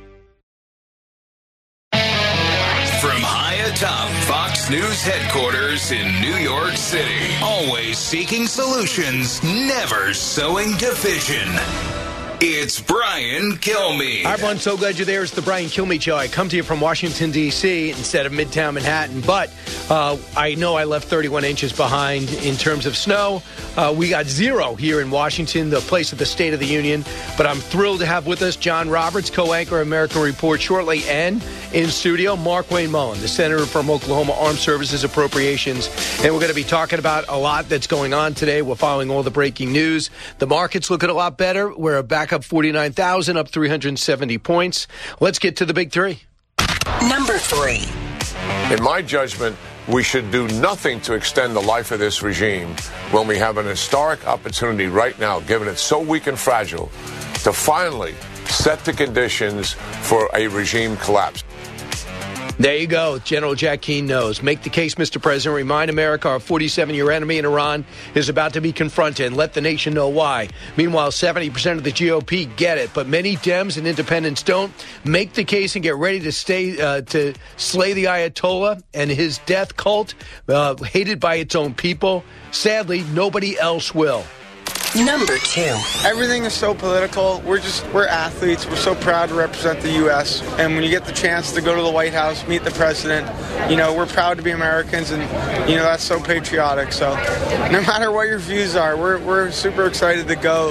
From high atop Fox News headquarters in New York City, always seeking solutions, never sowing division. It's Brian Kilmeade. Hi, everyone. So glad you're there. It's the Brian Kilmeade Show. I come to you from Washington, D C instead of Midtown Manhattan. But uh, I know I left thirty-one inches behind in terms of snow. Uh, we got zero here in Washington, the place of the State of the Union. But I'm thrilled to have with us John Roberts, co-anchor American Report shortly, and in studio, Mark Wayne Mullen, the Senator from Oklahoma Armed Services Appropriations. And we're going to be talking about a lot that's going on today. We're following all the breaking news. The market's looking a lot better. We're back up forty-nine thousand, up three hundred seventy points. Let's get to the big three. Number three. In my judgment, we should do nothing to extend the life of this regime when we have an historic opportunity right now, given it's so weak and fragile, to finally set the conditions for a regime collapse. There you go. General Jack Keane knows. Make the case, Mister President. Remind America our forty-seven-year enemy in Iran is about to be confronted, and let the nation know why. Meanwhile, seventy percent of the G O P get it, but many Dems and independents don't. Make the case and get ready to stay uh, to slay the Ayatollah and his death cult, uh, hated by its own people. Sadly, nobody else will. Number two. Everything is so political. We're just, we're athletes. We're so proud to represent the U S And when you get the chance to go to the White House, meet the president, you know, we're proud to be Americans, and, you know, that's so patriotic. So no matter what your views are, we're, we're super excited to go.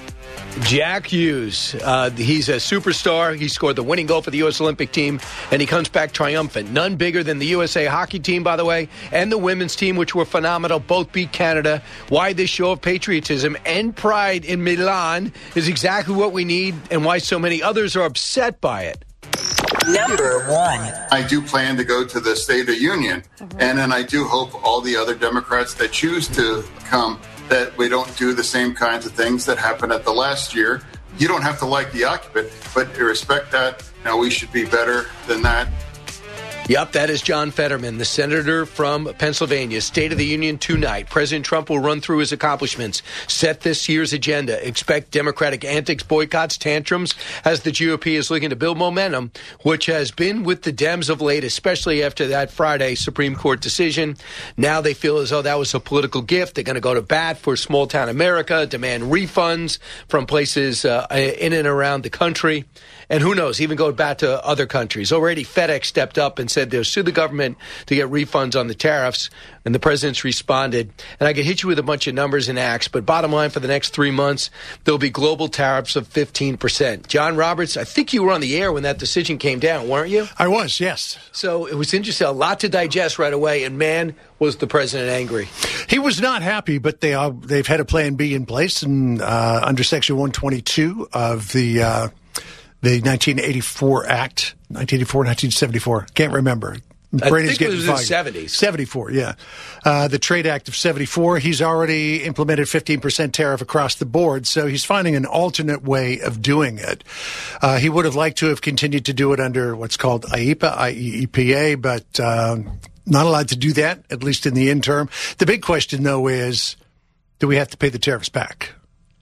Jack Hughes, uh, he's a superstar. He scored the winning goal for the U S Olympic team, and he comes back triumphant. None bigger than the U S A hockey team, by the way, and the women's team, which were phenomenal. Both beat Canada. Why this show of patriotism and pride in Milan is exactly what we need, and why so many others are upset by it. Number one. I do plan to go to the State of the Union, mm-hmm. and then I do hope all the other Democrats that choose to come, that we don't do the same kinds of things that happened at the last year. You don't have to like the occupant, but to respect that, you know, we should be better than that. Yep, that is John Fetterman, the senator from Pennsylvania. State of the Union tonight. President Trump will run through his accomplishments, set this year's agenda. Expect Democratic antics, boycotts, tantrums as the G O P is looking to build momentum, which has been with the Dems of late, especially after that Friday Supreme Court decision. Now they feel as though that was a political gift. They're going to go to bat for small-town America, demand refunds from places uh, in and around the country. And who knows, even go back to other countries. Already FedEx stepped up and said they'll sue the government to get refunds on the tariffs, and the president's responded. And I could hit you with a bunch of numbers and acts, but bottom line, for the next three months, there'll be global tariffs of fifteen percent. John Roberts, I think you were on the air when that decision came down, weren't you? I was, yes. So it was interesting, a lot to digest right away, and man, was the president angry. He was not happy, but they are, they've had a plan B in place, and uh, under Section one twenty-two of the... Uh, The nineteen eighty-four Act, nineteen eighty-four, nineteen seventy-four, can't remember. I Brain think it was in the seventies. seventy-four, yeah. Uh, the Trade Act of seventy-four, he's already implemented fifteen percent tariff across the board, so he's finding an alternate way of doing it. Uh, he would have liked to have continued to do it under what's called I E P A, I E P A, but uh, not allowed to do that, at least in the interim. The big question, though, is do we have to pay the tariffs back?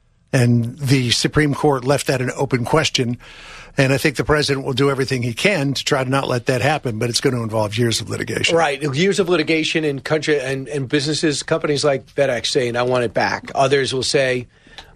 And the Supreme Court left that an open question. And I think the president will do everything he can to try to not let that happen, but it's going to involve years of litigation. Right. Years of litigation in country and, and businesses, companies like FedEx saying, I want it back. Others will say,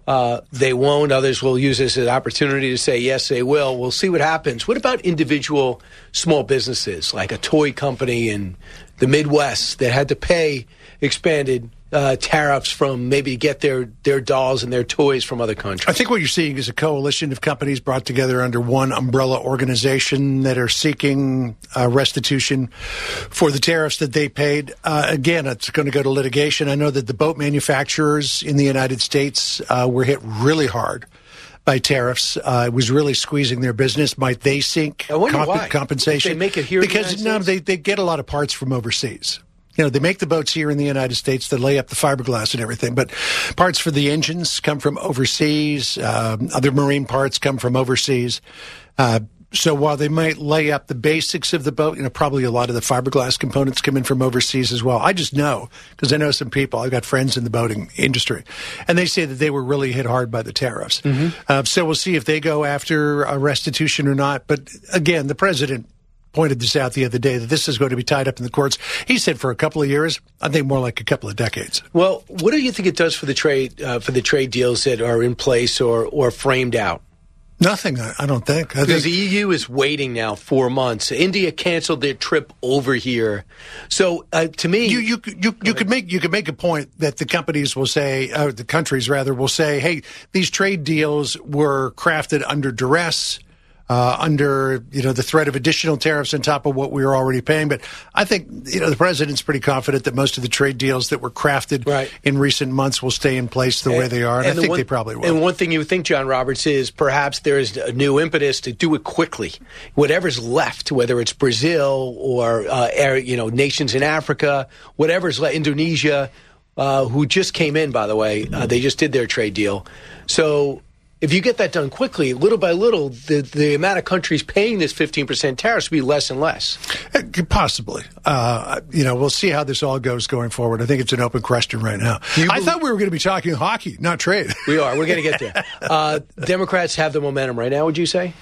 uh, they won't. Others will use this as an opportunity to say, yes, they will. We'll see what happens. What about individual small businesses, like a toy company in the Midwest that had to pay expanded uh, tariffs from maybe to get their, their dolls and their toys from other countries? I think what you're seeing is a coalition of companies brought together under one umbrella organization that are seeking uh, restitution for the tariffs that they paid. Uh, again, it's going to go to litigation. I know that the boat manufacturers in the United States uh, were hit really hard by tariffs. Uh, it was really squeezing their business. Might they seek I wonder comp- why. compensation? If they make it here in the because United no, States? they they get a lot of parts from overseas. You know, they make the boats here in the United States. They lay up the fiberglass and everything, but parts for the engines come from overseas. Um, other marine parts come from overseas. Uh, so while they might lay up the basics of the boat, you know, probably a lot of the fiberglass components come in from overseas as well. I just know because I know some people. I've got friends in the boating industry, and they say that they were really hit hard by the tariffs. Mm-hmm. Uh, so we'll see if they go after a restitution or not. But again, the president pointed this out the other day that this is going to be tied up in the courts. He said for a couple of years. I think more like a couple of decades. Well, what do you think it does for the trade uh, for the trade deals that are in place or or framed out? Nothing, I, I don't think. I Because think the E U is waiting now four months. India canceled their trip over here. So uh, to me, you you you you could make you could make a point that the companies will say, uh, the countries rather will say, hey, these trade deals were crafted under duress. Uh, under, you know, the threat of additional tariffs on top of what we were already paying. But I think, you know, the president's pretty confident that most of the trade deals that were crafted right. in recent months will stay in place the and, way they are. And, and I think one, they probably will. And one thing you would think, John Roberts, is perhaps there is a new impetus to do it quickly. Whatever's left, whether it's Brazil or, uh, you know, nations in Africa, whatever's left, Indonesia, uh, who just came in, by the way, uh, they just did their trade deal. So if you get that done quickly, little by little, the, the amount of countries paying this fifteen percent tariffs will be less and less. Possibly. Uh, you know, we'll see how this all goes going forward. I think it's an open question right now. I thought we were going to be talking hockey, not trade. We are. We're going to get there. Uh, Democrats have the momentum right now, would you say?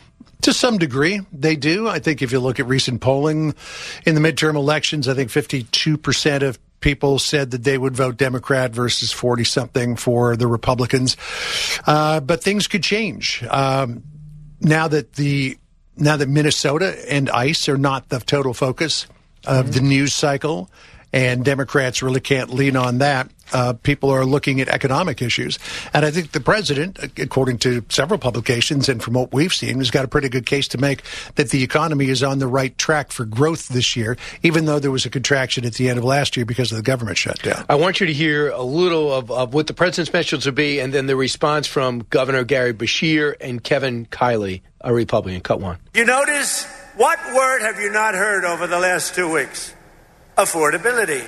To some degree, they do. I think if you look at recent polling in the midterm elections, I think fifty-two percent of people said that they would vote Democrat versus forty-something for the Republicans. Uh, but things could change. Um, now that the now that Minnesota and ICE are not the total focus of mm-hmm. the news cycle, and Democrats really can't lean on that, uh, people are looking at economic issues. And I think the president, according to several publications and from what we've seen, has got a pretty good case to make that the economy is on the right track for growth this year, even though there was a contraction at the end of last year because of the government shutdown. I want you to hear a little of, of what the president's message will be, and then the response from Governor Gary Beshear and Kevin Kiley, a Republican. Cut one. You notice, what word have you not heard over the last two weeks? Affordability.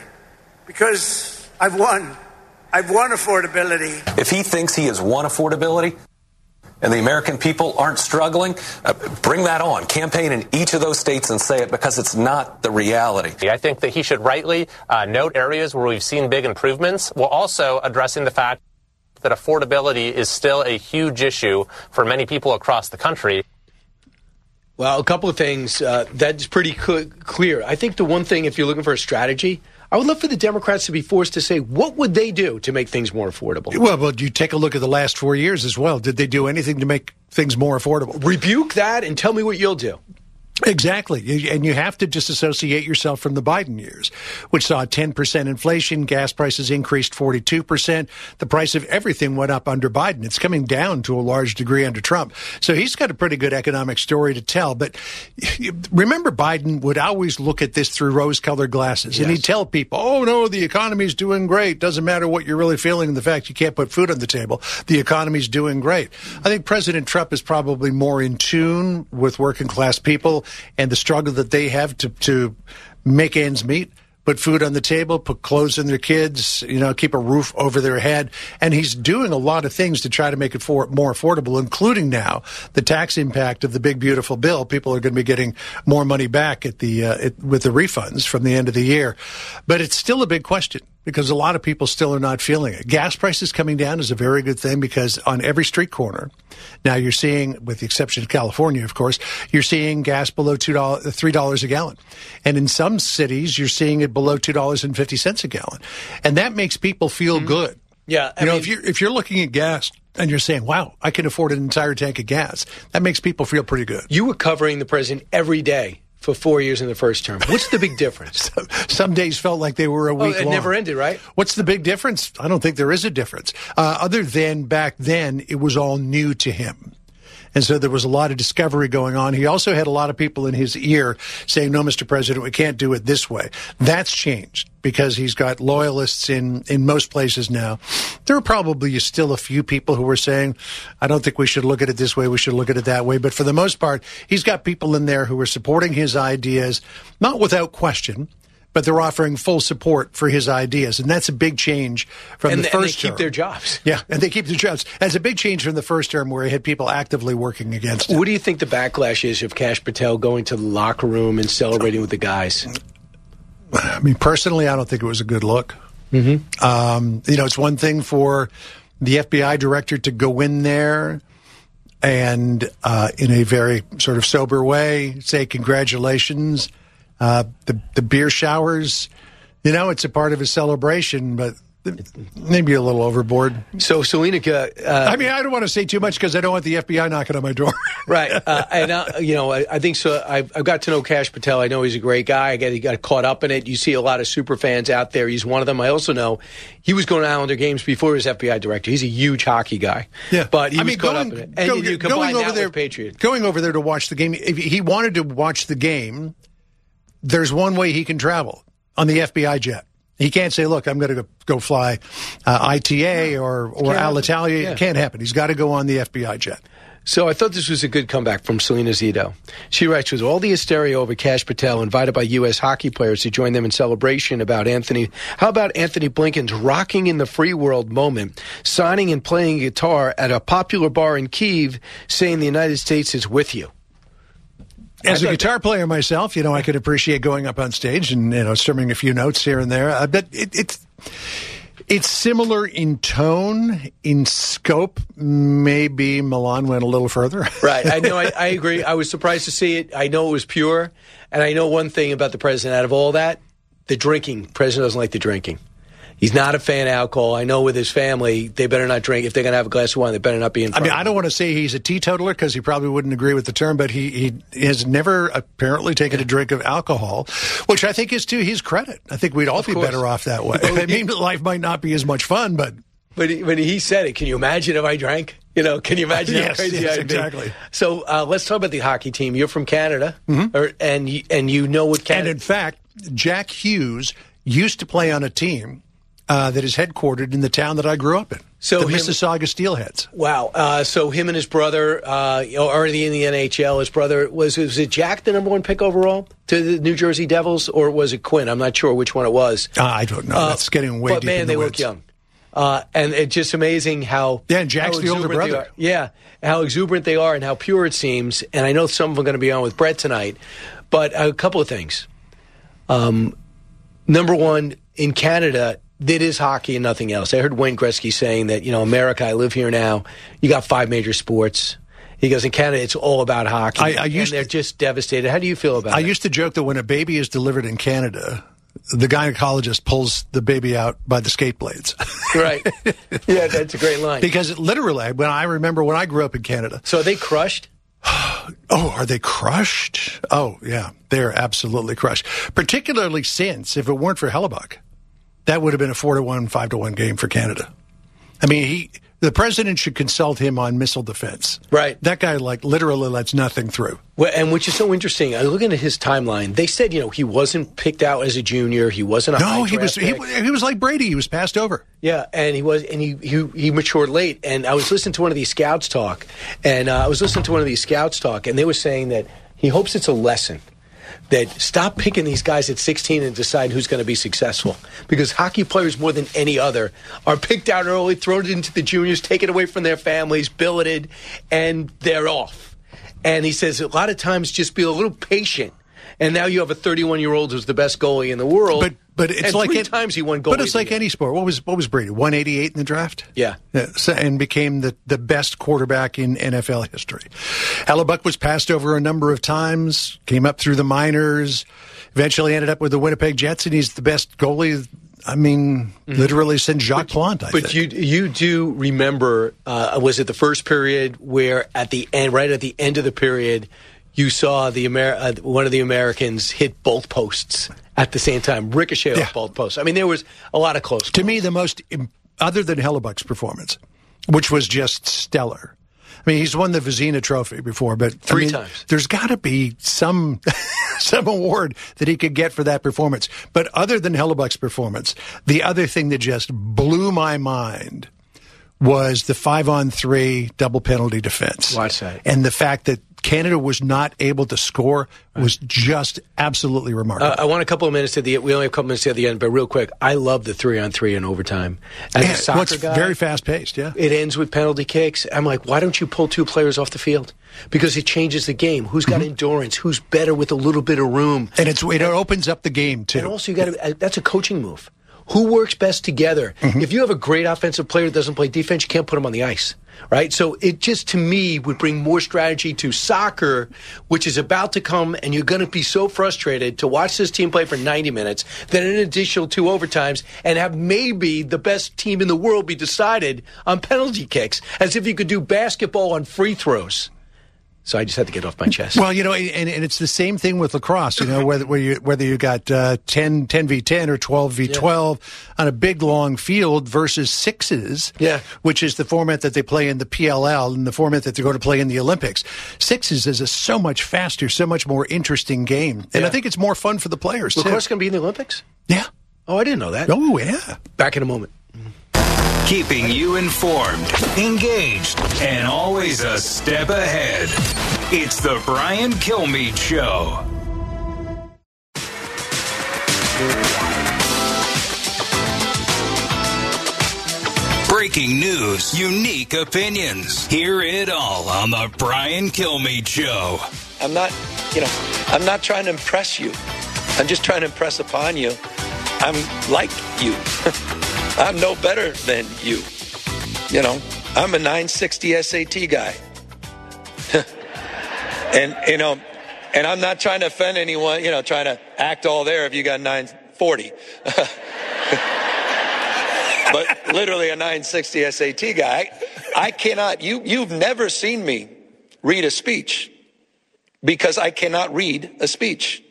Because I've won. I've won affordability. If he thinks he has won affordability and the American people aren't struggling, uh, bring that on. Campaign in each of those states and say it, because it's not the reality. I think that he should rightly uh, note areas where we've seen big improvements, while also addressing the fact that affordability is still a huge issue for many people across the country. Well, a couple of things. Uh, that's pretty cl- clear. I think the one thing, if you're looking for a strategy, I would love for the Democrats to be forced to say, what would they do to make things more affordable? Well, well, you take a look at the last four years as well. Did they do anything to make things more affordable? Rebuke that and tell me what you'll do. Exactly. And you have to disassociate yourself from the Biden years, which saw ten percent inflation, gas prices increased forty-two percent. The price of everything went up under Biden. It's coming down to a large degree under Trump. So he's got a pretty good economic story to tell. But remember, Biden would always look at this through rose-colored glasses. Yes. And he'd tell people, oh, no, the economy's doing great. Doesn't matter what you're really feeling and the fact you can't put food on the table. The economy's doing great. I think President Trump is probably more in tune with working-class people and the struggle that they have to, to make ends meet, put food on the table, put clothes on their kids, you know, keep a roof over their head. And he's doing a lot of things to try to make it for, more affordable, including now the tax impact of the big, beautiful bill. People are going to be getting more money back at the uh, it, with the refunds from the end of the year. But it's still a big question, because a lot of people still are not feeling it. Gas prices coming down is a very good thing, because on every street corner, now you're seeing, with the exception of California, of course, you're seeing gas below two dollars, three dollars a gallon. And in some cities, you're seeing it below two dollars and fifty cents a gallon. And that makes people feel mm-hmm. good. Yeah, I you know, mean, if you're if you're looking at gas and you're saying, "Wow, I can afford an entire tank of gas," that makes people feel pretty good. You were covering the president every day for four years in the first term. What's the big difference? some, some days felt like they were a week oh, it long. never ended, right? What's the big difference? I don't think there is a difference. Uh, other than back then, it was all new to him. And so there was a lot of discovery going on. He also had a lot of people in his ear saying, no, Mister President, we can't do it this way. That's changed because he's got loyalists in, in most places now. There are probably still a few people who are saying, I don't think we should look at it this way, we should look at it that way. But for the most part, he's got people in there who are supporting his ideas, not without question, but they're offering full support for his ideas. And that's a big change from and the the, first and they keep term. their jobs. Yeah, and they keep their jobs. That's a big change from the first term where he had people actively working against him. What do you think the backlash is of Kash Patel going to the locker room and celebrating with the guys? I mean, personally, I don't think it was a good look. Mm-hmm. Um, you know, it's one thing for the F B I director to go in there and uh, in a very sort of sober way say congratulations. Uh, the the beer showers, you know, it's a part of his celebration, but maybe a little overboard. So, Selena, uh, I mean, I don't want to say too much because I don't want the F B I knocking on my door. Right. Uh, and, uh, you know, I, I think so. I've, I've got to know Kash Patel. I know he's a great guy. I get he got caught up in it. You see a lot of super fans out there. He's one of them. I also know he was going to Islander games before he was F B I director. He's a huge hockey guy. Yeah. But he I was mean, caught going, up in it. And go, you combine going over that there, with Patriot. Going over there to watch the game, if he wanted to watch the game, there's one way he can travel on the F B I jet. He can't say, look, I'm going to go fly uh, I T A or, or Alitalia. Yeah. It can't happen. He's got to go on the F B I jet. So I thought this was a good comeback from Selena Zito. She writes, with all the hysteria over Kash Patel invited by U S hockey players to join them in celebration about Anthony, how about Anthony Blinken's rocking in the free world moment, signing and playing guitar at a popular bar in Kyiv, saying the United States is with you? As a guitar player myself, you know, I could appreciate going up on stage and, you know, strumming a few notes here and there. Uh, but it, it's it's similar in tone, in scope. Maybe Milan went a little further. Right. I know. I, I agree. I was surprised to see it. I know it was pure. And I know one thing about the president. Out of all that, the drinking. The president doesn't like the drinking. He's not a fan of alcohol. I know with his family, they better not drink. If they're going to have a glass of wine, they better not be in front I mean, of I don't want to say he's a teetotaler because he probably wouldn't agree with the term, but he, he has never apparently taken a drink of alcohol, which I think is to his credit. I think we'd all Of be course. better off that way. I mean, life might not be as much fun, but... But he, when he said it, can you imagine if I drank? You know, can you imagine Yes, how crazy yes, I'd be? exactly. So uh, let's talk about the hockey team. You're from Canada, Mhm. or, and, you, and you know what Canada... And in fact, Jack Hughes used to play on a team uh, that is headquartered in the town that I grew up in, So the him- Mississauga Steelheads. Wow. Uh, so him and his brother uh, you know, are in the, in the N H L. His brother, was, was it Jack the number one pick overall to the New Jersey Devils, or was it Quinn? I'm not sure which one it was. Uh, I don't know. Uh, That's getting way But deep man, in the they woods. look young. Uh, and it's just amazing how... Yeah, and Jack's how the older exuberant they brother. are. Yeah, how exuberant they are and how pure it seems. And I know some of them are going to be on with Brett tonight. But a couple of things. Um, number one, in Canada, it is hockey and nothing else. I heard Wayne Gretzky saying that, you know, America, I live here now, you got five major sports. He goes, in Canada, it's all about hockey. I- I used and they're just devastated. How do you feel about I it? used to joke that when a baby is delivered in Canada, the gynecologist pulls the baby out by the skate blades. Right. Yeah, that's a great line. Because it literally, when I remember when I grew up in Canada. So are they crushed? Oh, are they crushed? Oh, yeah, they're absolutely crushed. Particularly since, if it weren't for Hellebuck, that would have been a four to one, five to one game for Canada. I mean, he, the president should consult him on missile defense. Right. That guy, like, literally lets nothing through. Well, and which is so interesting. I looking at his timeline. They said, you know, he wasn't picked out as a junior. He wasn't a No, high he was draft he, pick. he was like Brady. He was passed over. Yeah, and he was, and he, he he matured late. And I was listening to one of these scouts talk, and uh, I was listening to one of these scouts talk, and they were saying that he hopes it's a lesson. That stop picking these guys at sixteen and decide who's going to be successful. Because hockey players, more than any other, are picked out early, thrown into the juniors, taken away from their families, billeted, and they're off. And he says a lot of times just be a little patient. And now you have a thirty-one-year-old who's the best goalie in the world. But but it's and like three it- times he won goalie. But it's like any sport. What was what was Brady? one eighty-eight in the draft? Yeah. Yeah, so, and became the, the best quarterback in N F L history. Hellebuck was passed over a number of times, came up through the minors, eventually ended up with the Winnipeg Jets, and he's the best goalie I mean, mm-hmm. literally since Jacques Plante, I but think. you you do remember, uh, was it the first period where at the end, right at the end of the period, you saw the Amer- uh, one of the Americans hit both posts at the same time, ricochet Yeah. off both posts. I mean, there was a lot of close. To me, the most, other than Hellebuck's performance, which was just stellar. I mean, he's won the Vezina Trophy before, but Three I mean, times. There's got to be some some award that he could get for that performance. But other than Hellebuck's performance, the other thing that just blew my mind was the five-on-three double penalty defense. Watch that. And the fact that Canada was not able to score was just absolutely remarkable. Uh, I want a couple of minutes at the we only have a couple minutes at the end, but real quick, I love the three on three in overtime. As Yeah, a soccer well, it's guy, very fast paced. Yeah, it ends with penalty kicks. I'm like, why don't you pull two players off the field? Because it changes the game. Who's got Mm-hmm. endurance? Who's better with a little bit of room? and it's it opens up the game too. And also, you got to. That's a coaching move. Who works best together? Mm-hmm. If you have a great offensive player that doesn't play defense, you can't put him on the ice, right? So it just, to me, would bring more strategy to soccer, which is about to come, and you're going to be so frustrated to watch this team play for ninety minutes, then an additional two overtimes, and have maybe the best team in the world be decided on penalty kicks, as if you could do basketball on free throws. So I just had to get off my chest. Well, you know, and, and it's the same thing with lacrosse, you know, whether whether you, whether you got uh, ten, ten v ten or twelve v twelve on a big, long field versus sixes, yeah. which is the format that they play in the P L L and the format that they're going to play in the Olympics. Sixes is a so much faster, so much more interesting game. And Yeah. I think it's more fun for the players, too. Lacrosse going to be in the Olympics? Yeah. Oh, I didn't know that. Oh, yeah. Back in a moment. Keeping you informed, engaged, and always a step ahead. It's the Brian Kilmeade Show. Breaking news, unique opinions. Hear it all on the Brian Kilmeade Show. I'm not, you know, I'm not trying to impress you. I'm just trying to impress upon you. I'm like you. I'm no better than you. You know, I'm a nine sixty S A T guy. and, you know, and I'm not trying to offend anyone, you know, trying to act all there if you got nine forty. But literally a nine sixty S A T guy. I cannot, you, you've never seen me read a speech because I cannot read a speech.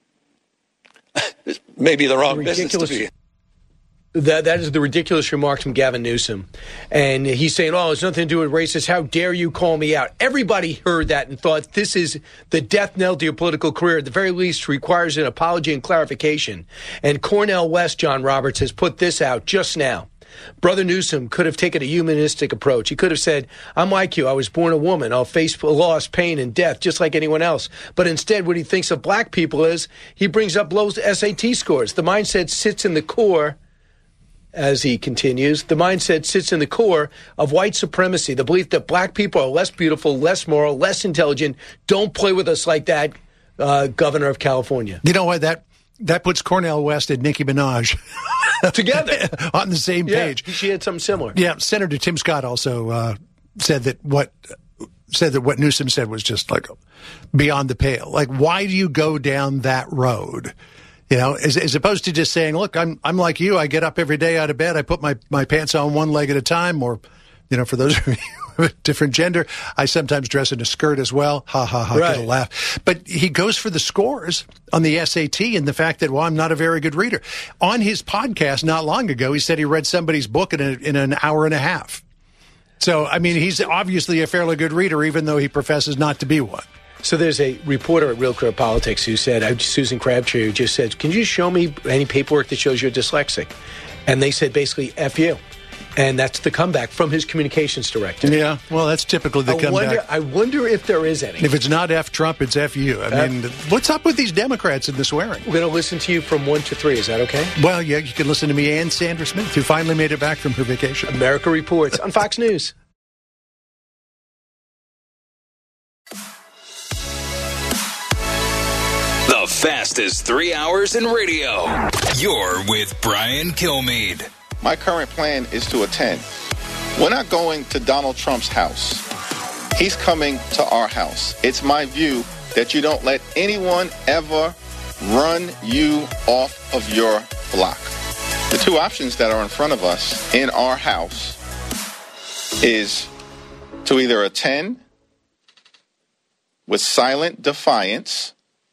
This may be the wrong business to be in. That that is the ridiculous remarks from Gavin Newsom. And he's saying, oh, it's nothing to do with racist. How dare you call me out? Everybody heard that and thought this is the death knell to your political career. At the very least, requires an apology and clarification. And Cornell West, John Roberts, has put this out just now. Brother Newsom could have taken a humanistic approach. He could have said, I'm like you. I was born a woman. I'll face loss, pain, and death just like anyone else. But instead, what he thinks of black people is he brings up low S A T scores. The mindset sits in the core. As he continues, the mindset sits in the core of white supremacy, the belief that black people are less beautiful, less moral, less intelligent. Don't play with us like that, uh, Governor of California. You know what? That that puts Cornell West and Nicki Minaj together on the same yeah, page. She had something similar. Yeah, Senator Tim Scott also uh, said that what said that what Newsom said was just like beyond the pale. Like, why do you go down that road? You know, as, as opposed to just saying, look, I'm I'm like you. I get up every day out of bed. I put my, my pants on one leg at a time. Or, you know, for those of you of a different gender, I sometimes dress in a skirt as well. Ha, ha, ha, Right. get a laugh. But he goes for the scores on the S A T and the fact that, well, I'm not a very good reader. On his podcast not long ago, he said he read somebody's book in, a, in an hour and a half. So, I mean, he's obviously a fairly good reader, even though he professes not to be one. So there's a reporter at Real Clear Politics who said, uh, Susan Crabtree, who just said, can you show me any paperwork that shows you're dyslexic? And they said basically, F you. And that's the comeback from his communications director. Yeah, well, that's typically the I comeback. wonder, I wonder if there is any. If it's not F Trump, it's F you. I F- mean, what's up with these Democrats in the swearing? We're going to listen to you from one to three. Is that okay? Well, yeah, you can listen to me and Sandra Smith, who finally made it back from her vacation. America Reports on Fox News. The fastest three hours in radio. You're with Brian Kilmeade. My current plan is to attend. We're not going to Donald Trump's house. He's coming to our house. It's my view that you don't let anyone ever run you off of your block. The two options that are in front of us in our House is to either attend with silent defiance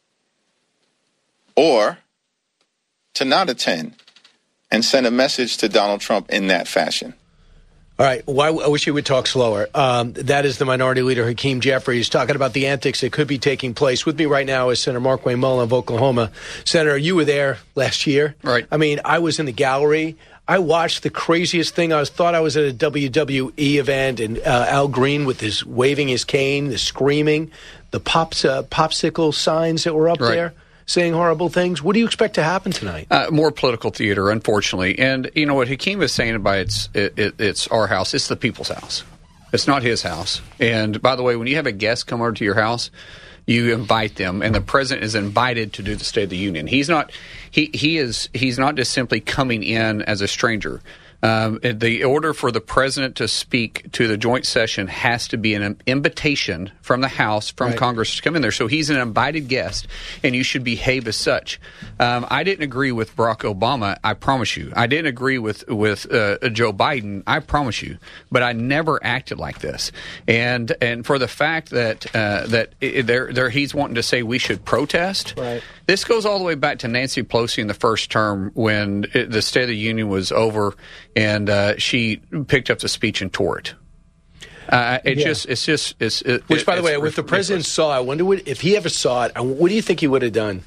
or to not attend and send a message to Donald Trump in that fashion. All right. Well, I wish you would talk slower. Um, that is the Minority Leader, Hakeem Jeffries, talking about the antics that could be taking place. With me right now is Senator Markwayne Mullin of Oklahoma. Senator, you were there last year. Right. I mean, I was in the gallery. I watched the craziest thing. I was, thought I was at a W W E event, and uh, Al Green with his waving his cane, the screaming, the pops, uh, popsicle signs that were up Right. there, saying horrible things. What do you expect to happen tonight? Uh, more political theater, unfortunately. And you know what Hakeem is saying by it's it, it, it's our house. It's the people's house. It's not his house. And by the way, when you have a guest come over to your house, you invite them, and the president is invited to do the State of the Union. He's not. He he is. He's not just simply coming in as a stranger. Um, the order for the president to speak to the joint session has to be an invitation from the House, from right. Congress to come in there. So he's an invited guest, and you should behave as such. Um, I didn't agree with Barack Obama, I promise you. I didn't agree with with uh, Joe Biden, I promise you. But I never acted like this. And and for the fact that uh, that it, there there he's wanting to say we should protest. Right. This goes all the way back to Nancy Pelosi in the first term when it, the State of the Union was over, and uh, she picked up the speech and tore it. Uh, it Yeah. just, it's just, it's. It, Which, by the it's way, if the president saw it, I wonder what, if he ever saw it, what do you think he would have done?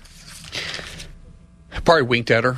Probably winked at her.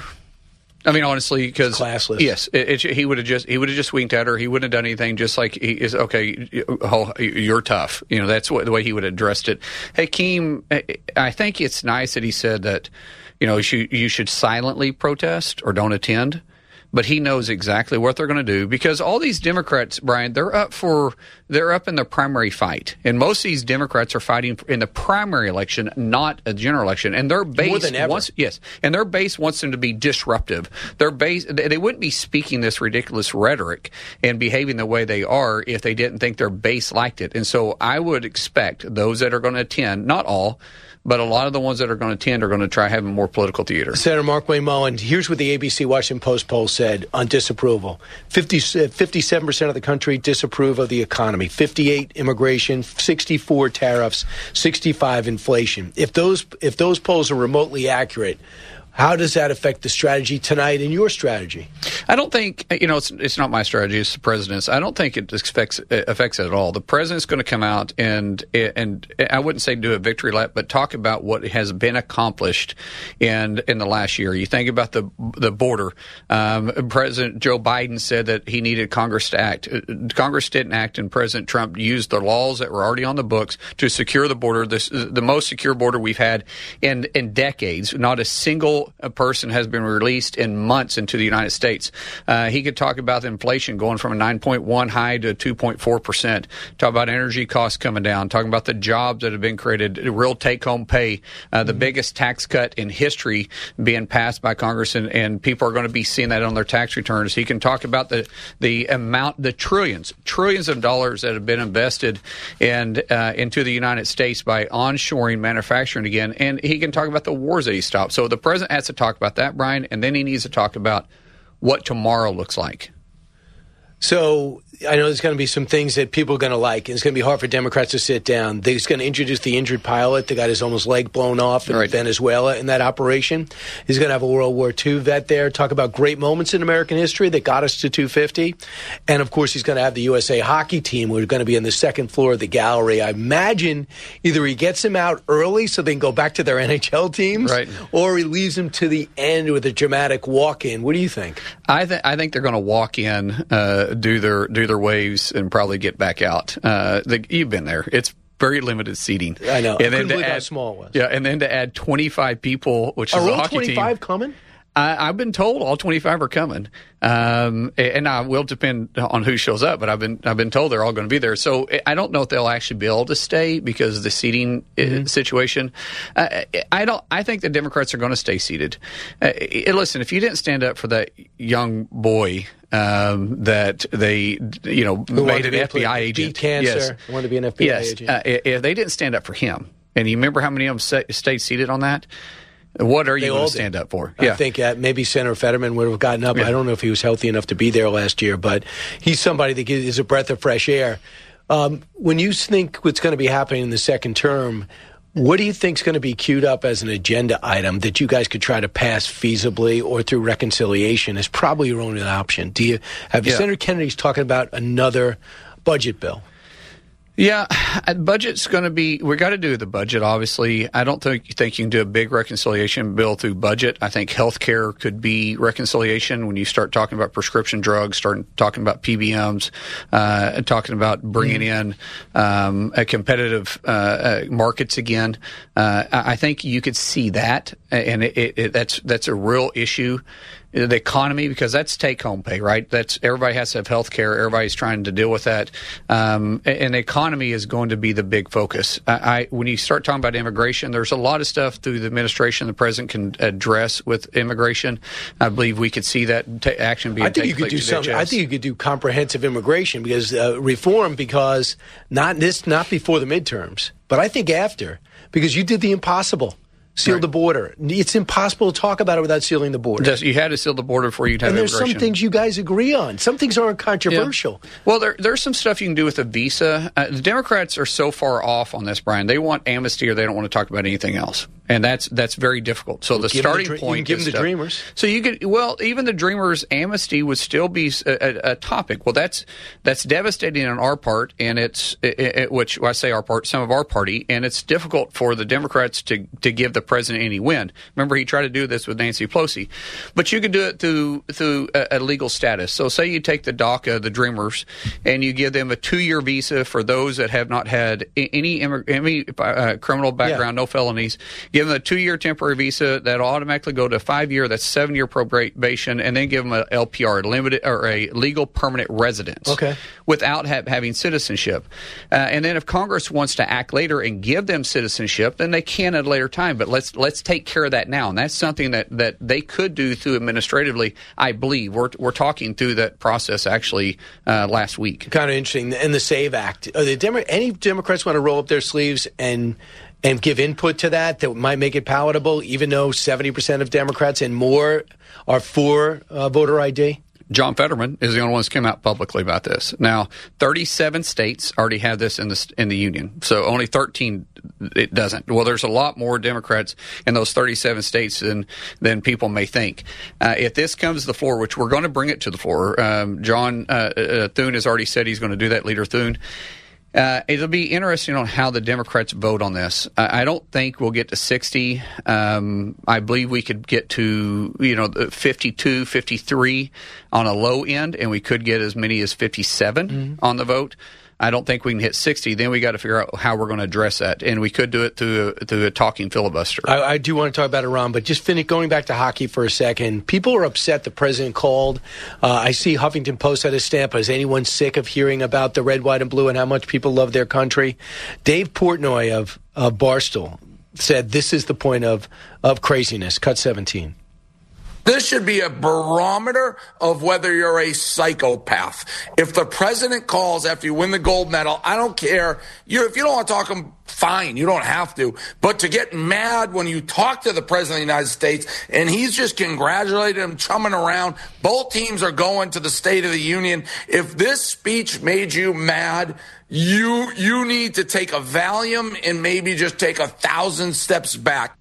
I mean, honestly, because classless. Yes, it, it, he would have just he would have just winked at her. He wouldn't have done anything. Just like he is okay. Oh, you're tough. You know, that's what, the way he would have addressed it. Hakeem, I think it's nice that he said that. You know, you should, you should silently protest or don't attend. But he knows exactly what they're going to do because all these Democrats, Brian, they're up for they're up in the primary fight, and most of these Democrats are fighting in the primary election, not a general election. And their base More than ever. wants yes, and their base wants them to be disruptive. Their base they wouldn't be speaking this ridiculous rhetoric and behaving the way they are if they didn't think their base liked it. And so I would expect those that are going to attend, not all, but a lot of the ones that are going to attend are going to try having more political theater. Senator Markwayne Mullin, here's what the A B C Washington Post poll said on disapproval. fifty, fifty-seven percent of the country disapprove of the economy, fifty-eight immigration, sixty-four tariffs, sixty-five inflation. If those if those polls are remotely accurate, how does that affect the strategy tonight and your strategy? I don't think, you know, it's it's not my strategy, it's the president's. I don't think it affects, it affects it at all. The president's going to come out and, and I wouldn't say do a victory lap, but talk about what has been accomplished in in the last year. You think about the the border. Um, President Joe Biden said that he needed Congress to act. Congress didn't act, and President Trump used the laws that were already on the books to secure the border, this, the most secure border we've had in, in decades. Not a single a person has been released in months into the United States. Uh, he could talk about the inflation going from a nine point one high to two point four percent. Talk about energy costs coming down. Talking about the jobs that have been created, real take-home pay, uh, the mm-hmm. biggest tax cut in history being passed by Congress, and, and people are going to be seeing that on their tax returns. He can talk about the the amount, the trillions, trillions of dollars that have been invested in uh, into the United States by onshoring manufacturing again, and he can talk about the wars that he stopped. So the president has to talk about that, Brian, and then he needs to talk about what tomorrow looks like. So I know there's going to be some things that people are going to like, and it's going to be hard for Democrats to sit down. He's going to introduce the injured pilot that got his almost leg blown off in right. Venezuela in that operation. He's going to have a World War Two vet there, talk about great moments in American history that got us to two fifty. And, of course, he's going to have the U S A hockey team who are going to be on the second floor of the gallery. I imagine either he gets them out early so they can go back to their N H L teams, right. or he leaves them to the end with a dramatic walk-in. What do you think? I, th- I think they're going to walk in, uh, do their do their waves, and probably get back out. Uh, the, you've been there. It's very limited seating. I know. And I then couldn't to believe add, how small it was. Yeah, and then to add twenty-five people, which are is a all hockey twenty-five team. coming? I, I've been told all twenty-five are coming, um, and I will depend on who shows up. But I've been I've been told they're all going to be there. So I don't know if they'll actually be able to stay because of the seating mm-hmm. situation. Uh, I don't. I think the Democrats are going to stay seated. Uh, listen, if you didn't stand up for that young boy um, that they you know who made an F F B I agent, beat cancer, yes, wanted to be an F B I yes, agent. uh, if they didn't stand up for him, and you remember how many of them stayed seated on that. What are you They going all to stand did. up for? I think uh, maybe Senator Fetterman would have gotten up. Yeah. I don't know if he was healthy enough to be there last year, but he's somebody that is a breath of fresh air. Um, when you think what's going to be happening in the second term, what do you think is going to be queued up as an agenda item that you guys could try to pass feasibly or through reconciliation is probably your only option? Do you have Yeah. Senator Kennedy's talking about another budget bill? Yeah, budget's going to be, we got to do the budget, obviously. I don't think, think you can do a big reconciliation bill through budget. I think health care could be reconciliation when you start talking about prescription drugs, start talking about P B Ms, uh, talking about bringing in um, a competitive uh, uh, markets again. Uh, I I think you could see that, and it, it, it, that's that's a real issue. The economy, because that's take-home pay, right? That's everybody has to have health care. Everybody's trying to deal with that, um, and the economy is going to be the big focus. I, I, when you start talking about immigration, there's a lot of stuff through the administration the president can address with immigration. I believe we could see that t- action being I think you taken could do to the something. H S. I think you could do comprehensive immigration because uh, reform, because not this, not before the midterms, but I think after, because you did the impossible. Seal Right. the border. It's impossible to talk about it without sealing the border. Just, you had to seal the border before you'd have and there's immigration. some things you guys agree on. Some things aren't controversial. Yeah. Well, there, there's some stuff you can do with a visa. Uh, the Democrats are so far off on this, Brian. They want amnesty or they don't want to talk about anything else. And that's that's very difficult. So the Give 'em the starting dr- you point can give is them the stuff. Dreamers. So you could, well, even the Dreamers amnesty would still be a, a, a topic. Well, that's that's devastating on our part, and it's it, it, which well, I say our part, some of our party, and it's difficult for the Democrats to to give the president any win. Remember, he tried to do this with Nancy Pelosi, but you could do it through through a, a legal status. So, say you take the DACA, the Dreamers, and you give them a two-year visa for those that have not had any immig- any uh, criminal background, yeah. no felonies. Give them a two-year temporary visa that'll automatically go to five-year. That's seven-year probation, and then give them a L P R, a limited or a legal permanent residence, okay, without ha- having citizenship. Uh, and then, if Congress wants to act later and give them citizenship, then they can at a later time. But let's let's take care of that now, and that's something that, that they could do through administratively. I believe we're we're talking through that process actually uh, last week. Kind of interesting. In the SAVE Act, are the Demo- any Democrats want to roll up their sleeves and and give input to that that might make it palatable, even though seventy percent of Democrats and more are for uh, voter I D? John Fetterman is the only one that's come out publicly about this. Now, thirty-seven states already have this in the in the union, so only thirteen it doesn't. Well, there's a lot more Democrats in those thirty-seven states than than people may think. Uh, if this comes to the floor, which we're going to bring it to the floor, um, John uh, uh, Thune has already said he's going to do that. Leader Thune. Uh, it'll be interesting on how the Democrats vote on this. I, I don't think we'll get to sixty. Um, I believe we could get to, you know, fifty-two, fifty-three on a low end, and we could get as many as fifty-seven mm-hmm. on the vote. I don't think we can hit sixty. Then we got to figure out how we're going to address that, and we could do it through a, through a talking filibuster. I, I do want to talk about Iran, but just finish, going back to hockey for a second. People are upset the president called. Uh, I see Huffington Post had a stamp. Is anyone sick of hearing about the red, white, and blue and how much people love their country? Dave Portnoy of uh, Barstool said this is the point of of craziness. Cut seventeen. This should be a barometer of whether you're a psychopath. If the president calls after you win the gold medal, I don't care. You, if you don't want to talk to him, fine. You don't have to. But to get mad when you talk to the president of the United States and he's just congratulating him, chumming around, both teams are going to the State of the Union. If this speech made you mad, you you need to take a Valium and maybe just take a thousand steps back.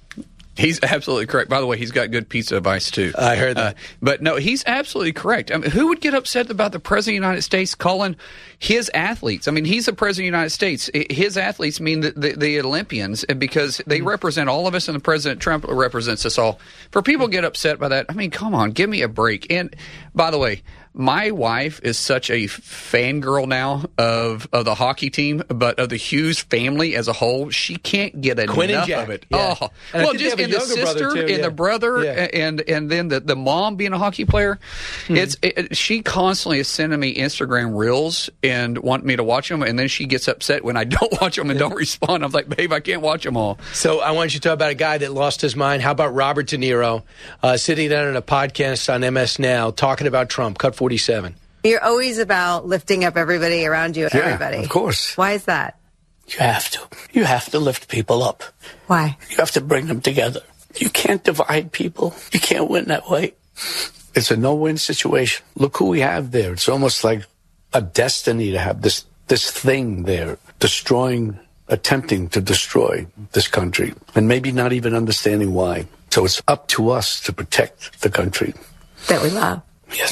He's absolutely correct. By the way, he's got good pizza advice, too. I heard that. Uh, but no, he's absolutely correct. I mean, who would get upset about the president of the United States calling his athletes? I mean, he's the president of the United States. His athletes mean the, the, the Olympians because they represent all of us, and the President Trump represents us all. For people to get upset by that, I mean, come on, give me a break. And by the way, my wife is such a fangirl now of of the hockey team, but of the Hughes family as a whole. She can't get enough Quinn and Jack. of it. Yeah. Oh, and well, just and the sister too, and yeah. the brother, yeah. and and then the, the mom being a hockey player. Hmm. It's it, she constantly is sending me Instagram reels and want me to watch them, and then she gets upset when I don't watch them and yeah. don't respond. I'm like, babe, I can't watch them all. So I want you to talk about a guy that lost his mind. How about Robert De Niro uh, sitting down in a podcast on M S Now talking about Trump? Cut forty-seven. You're always about lifting up everybody around you and yeah, everybody. Of course. Why is that? You have to. You have to lift people up. Why? You have to bring them together. You can't divide people. You can't win that way. It's a no-win situation. Look who we have there. It's almost like a destiny to have this this thing there, destroying, attempting to destroy this country, and maybe not even understanding why. So it's up to us to protect the country that we love. Yes.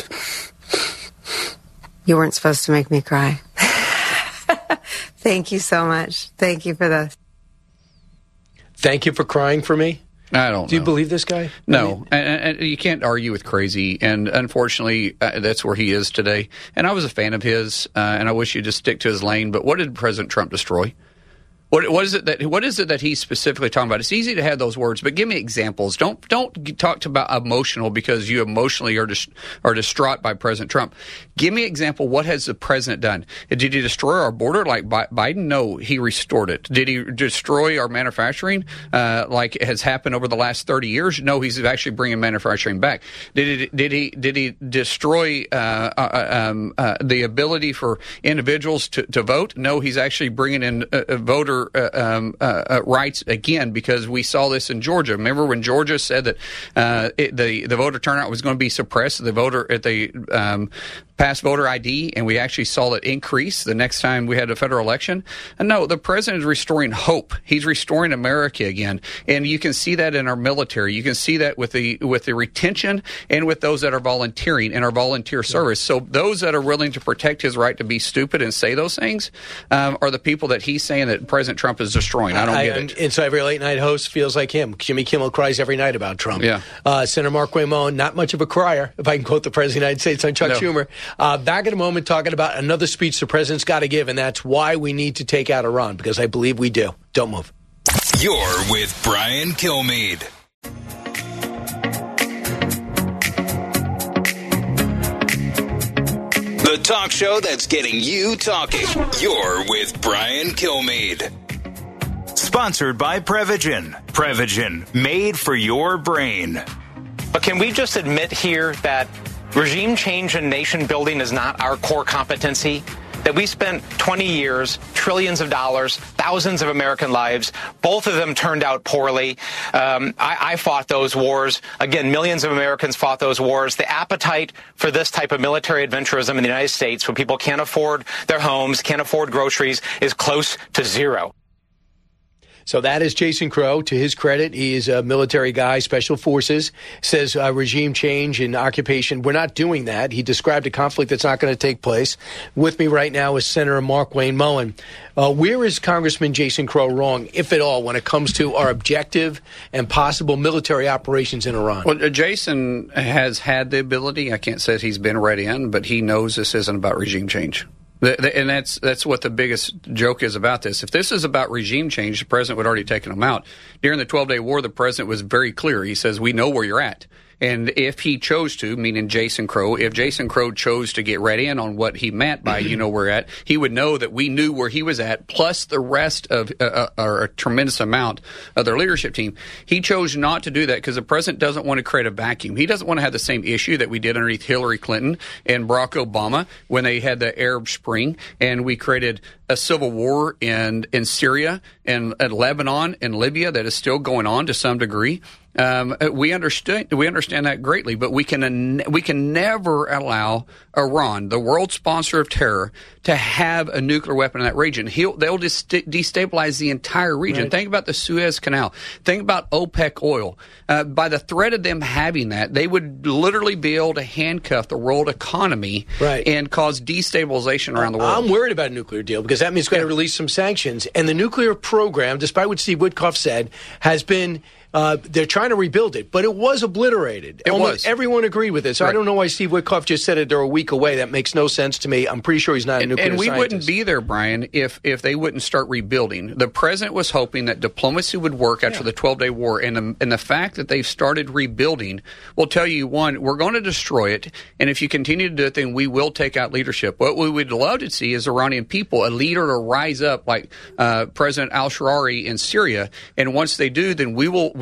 You weren't supposed to make me cry. Thank you so much. Thank you for this. Thank you for crying for me. I don't Do you know. believe this guy? No, I mean, and, and you can't argue with crazy. And unfortunately, uh, that's where he is today. And I was a fan of his, uh, and I wish he'd just stick to his lane. But what did President Trump destroy? What, what is it that what is it that he's specifically talking about? It's easy to have those words, but give me examples. Don't don't talk about emotional because you emotionally are dis, are distraught by President Trump. Give me an example. What has the president done? Did he destroy our border like Biden? No, he restored it. Did he destroy our manufacturing uh, like has happened over the last thirty years? No, he's actually bringing manufacturing back. Did he did he did he destroy uh, uh, um, uh, the ability for individuals to, to vote? No, he's actually bringing in a, a voter. Uh, um, uh, uh, rights again, because we saw this in Georgia. Remember when Georgia said that uh, it, the the voter turnout was going to be suppressed? The voter at the um, passed voter I D, and we actually saw it increase the next time we had a federal election. And no, the president is restoring hope. He's restoring America again, and you can see that in our military. You can see that with the with the retention and with those that are volunteering in our volunteer service. So those that are willing to protect his right to be stupid and say those things um, are the people that he's saying that President Trump is destroying. I don't I, get and, it. and so every late night host feels like him. Jimmy Kimmel cries every night about Trump. Yeah. Uh, Senator Mark Wayne, not much of a crier, if I can quote the President of the United States on Chuck No. Schumer. Uh, back in a moment talking about another speech the president's got to give, and that's why we need to take out Iran, because I believe we do. Don't move. You're with Brian Kilmeade. The talk show that's getting you talking. You're with Brian Kilmeade. Sponsored by Prevagen. Prevagen, made for your brain. But can we just admit here that regime change and nation building is not our core competency? That we spent twenty years, trillions of dollars, thousands of American lives. Both of them turned out poorly. Um, I, I fought those wars. Again, millions of Americans fought those wars. The appetite for this type of military adventurism in the United States, when people can't afford their homes, can't afford groceries, is close to zero. So that is Jason Crow. To his credit, he is a military guy, special forces, says uh, regime change and occupation. We're not doing that. He described a conflict that's not going to take place. With me right now is Senator Mark Wayne Mullen. Uh, where is Congressman Jason Crow wrong, if at all, when it comes to our objective and possible military operations in Iran? Well, uh, Jason has had the ability. I can't say he's been ready in, but he knows this isn't about regime change. The, the, and that's that's what the biggest joke is about this. If this is about regime change, the president would already taken them out. During the twelve-day war, the president was very clear. He says, we know where you're at. And if he chose to, meaning Jason Crow, if Jason Crow chose to get ready in on what he meant by, you know, where we're at, he would know that we knew where he was at, plus the rest of, uh, or a tremendous amount of their leadership team. He chose not to do that because the president doesn't want to create a vacuum. He doesn't want to have the same issue that we did underneath Hillary Clinton and Barack Obama when they had the Arab Spring, and we created a civil war in, in Syria and, and Lebanon and Libya that is still going on to some degree. Um, we understand we understand that greatly, but we can we can never allow Iran, the world sponsor of terror, to have a nuclear weapon in that region. He'll, they'll just destabilize the entire region. Right. Think about the Suez Canal. Think about OPEC oil. Uh, by the threat of them having that, they would literally be able to handcuff the world economy right. and cause destabilization around the world. I'm worried about a nuclear deal because that means it's going to release some sanctions. And the nuclear program, despite what Steve Witkoff said, has been Uh, they're trying to rebuild it, but it was obliterated. It Almost was. Everyone agreed with it. So right. I don't know why Steve Witkoff just said it. They're a week away. That makes no sense to me. I'm pretty sure he's not a nuclear And we scientist. wouldn't be there, Brian, if if they wouldn't start rebuilding. The president was hoping that diplomacy would work after yeah. the twelve-day war, and the, and the fact that they've started rebuilding will tell you, one, we're going to destroy it, and if you continue to do it, then we will take out leadership. What we would love to see is Iranian people, a leader to rise up like uh, President al-Shirari in Syria, and once they do, then we will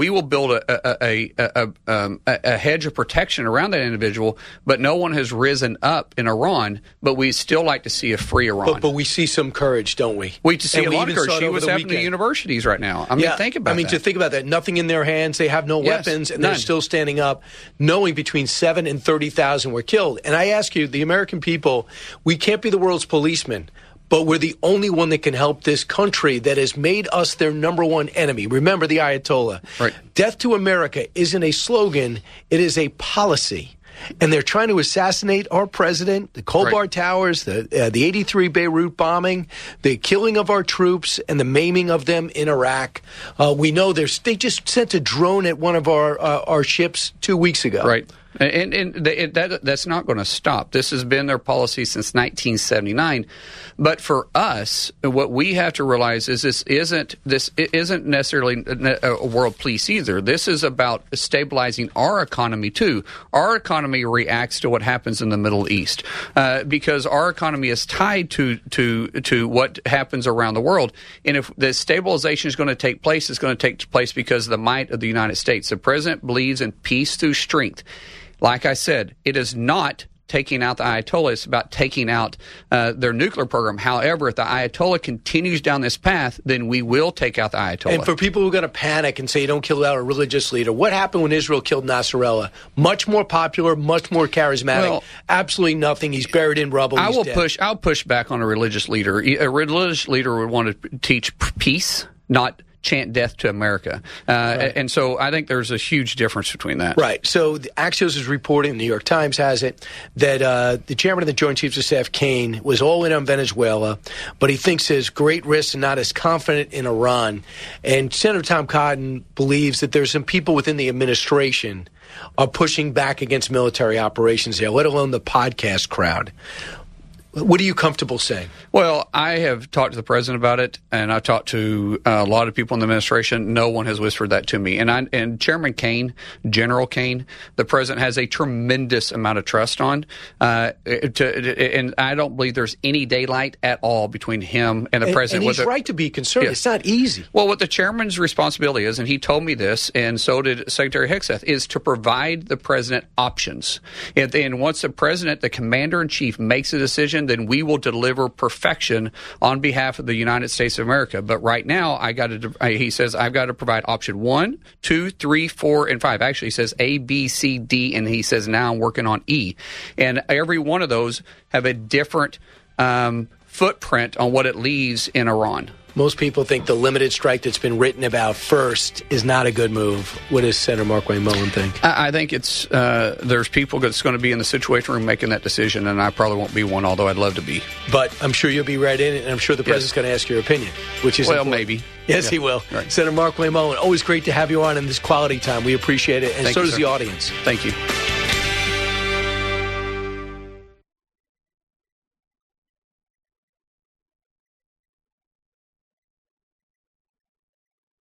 we will build a a, a, a, um, a a hedge of protection around that individual, but no one has risen up in Iran, but we still like to see a free Iran. But, but we see some courage, don't we? We to see and a lot of courage. See what's happening to universities right now. I mean, yeah, think about I mean, that. to think about that. Nothing in their hands. They have no Yes, weapons, and none. they're still standing up, knowing between seven and thirty thousand were killed. And I ask you, the American people, we can't be the world's policemen, but we're the only one that can help this country that has made us their number one enemy. Remember the Ayatollah. Right. Death to America isn't a slogan, it is a policy. And they're trying to assassinate our president, the Khobar Right. Towers, the uh, the eighty-three Beirut bombing, the killing of our troops, and the maiming of them in Iraq. Uh, we know there's, they just sent a drone at one of our uh, our ships two weeks ago. Right. And, and they, that, that's not going to stop. This has been their policy since nineteen seventy-nine. But for us, what we have to realize is this isn't this isn't necessarily a world peace either. This is about stabilizing our economy too. Our economy reacts to what happens in the Middle East uh, because our economy is tied to to to what happens around the world. And if the stabilization is going to take place, it's going to take place because of the might of the United States. The president believes in peace through strength. Like I said, it is not taking out the Ayatollah. It's about taking out uh, their nuclear program. However, if the Ayatollah continues down this path, then we will take out the Ayatollah. And for people who are going to panic and say you don't kill out a religious leader, what happened when Israel killed Nasrallah? Much more popular, much more charismatic. Well, absolutely nothing. He's buried in rubble. I He's will dead. push. I'll push back on a religious leader. A religious leader would want to teach peace, not chant death to America. Uh, Right. And so I think there's a huge difference between that. Right. So the Axios is reporting, the New York Times has it, that uh, the chairman of the Joint Chiefs of Staff, Kane, was all in on Venezuela, but he thinks there's great risk and not as confident in Iran. And Senator Tom Cotton believes that there's some people within the administration are pushing back against military operations there, let alone the podcast crowd. What are you comfortable saying? Well, I have talked to the president about it, and I've talked to uh, a lot of people in the administration. No one has whispered that to me. And I, and Chairman Kane, General Kane, the president has a tremendous amount of trust on. Uh, to, and I don't believe there's any daylight at all between him and the And, president. and he's With the- right to be concerned. Yeah. It's not easy. Well, what the chairman's responsibility is, and he told me this, and so did Secretary Hegseth, is to provide the president options. And, and once the president, the commander-in-chief, makes a decision, then we will deliver perfection on behalf of the United States of America. But right now, I got to. He says I've got to provide option one, two, three, four, and five. Actually, he says A, B, C, D, and he says now I'm working on E. And every one of those have a different um, footprint on what it leaves in Iran. Most people think the limited strike that's been written about first is not a good move. What does Senator Markwayne Mullin think? I, I think it's uh, there's people that's going to be in the situation room making that decision, and I probably won't be one, although I'd love to be. But I'm sure you'll be right in it, and I'm sure the Yes. president's going to ask your opinion, which is Well, important. maybe. Yes, Yeah. he will. Right. Senator Markwayne Mullin, always great to have you on in this quality time. We appreciate it, and Thank so you, does sir. the audience. Thank you.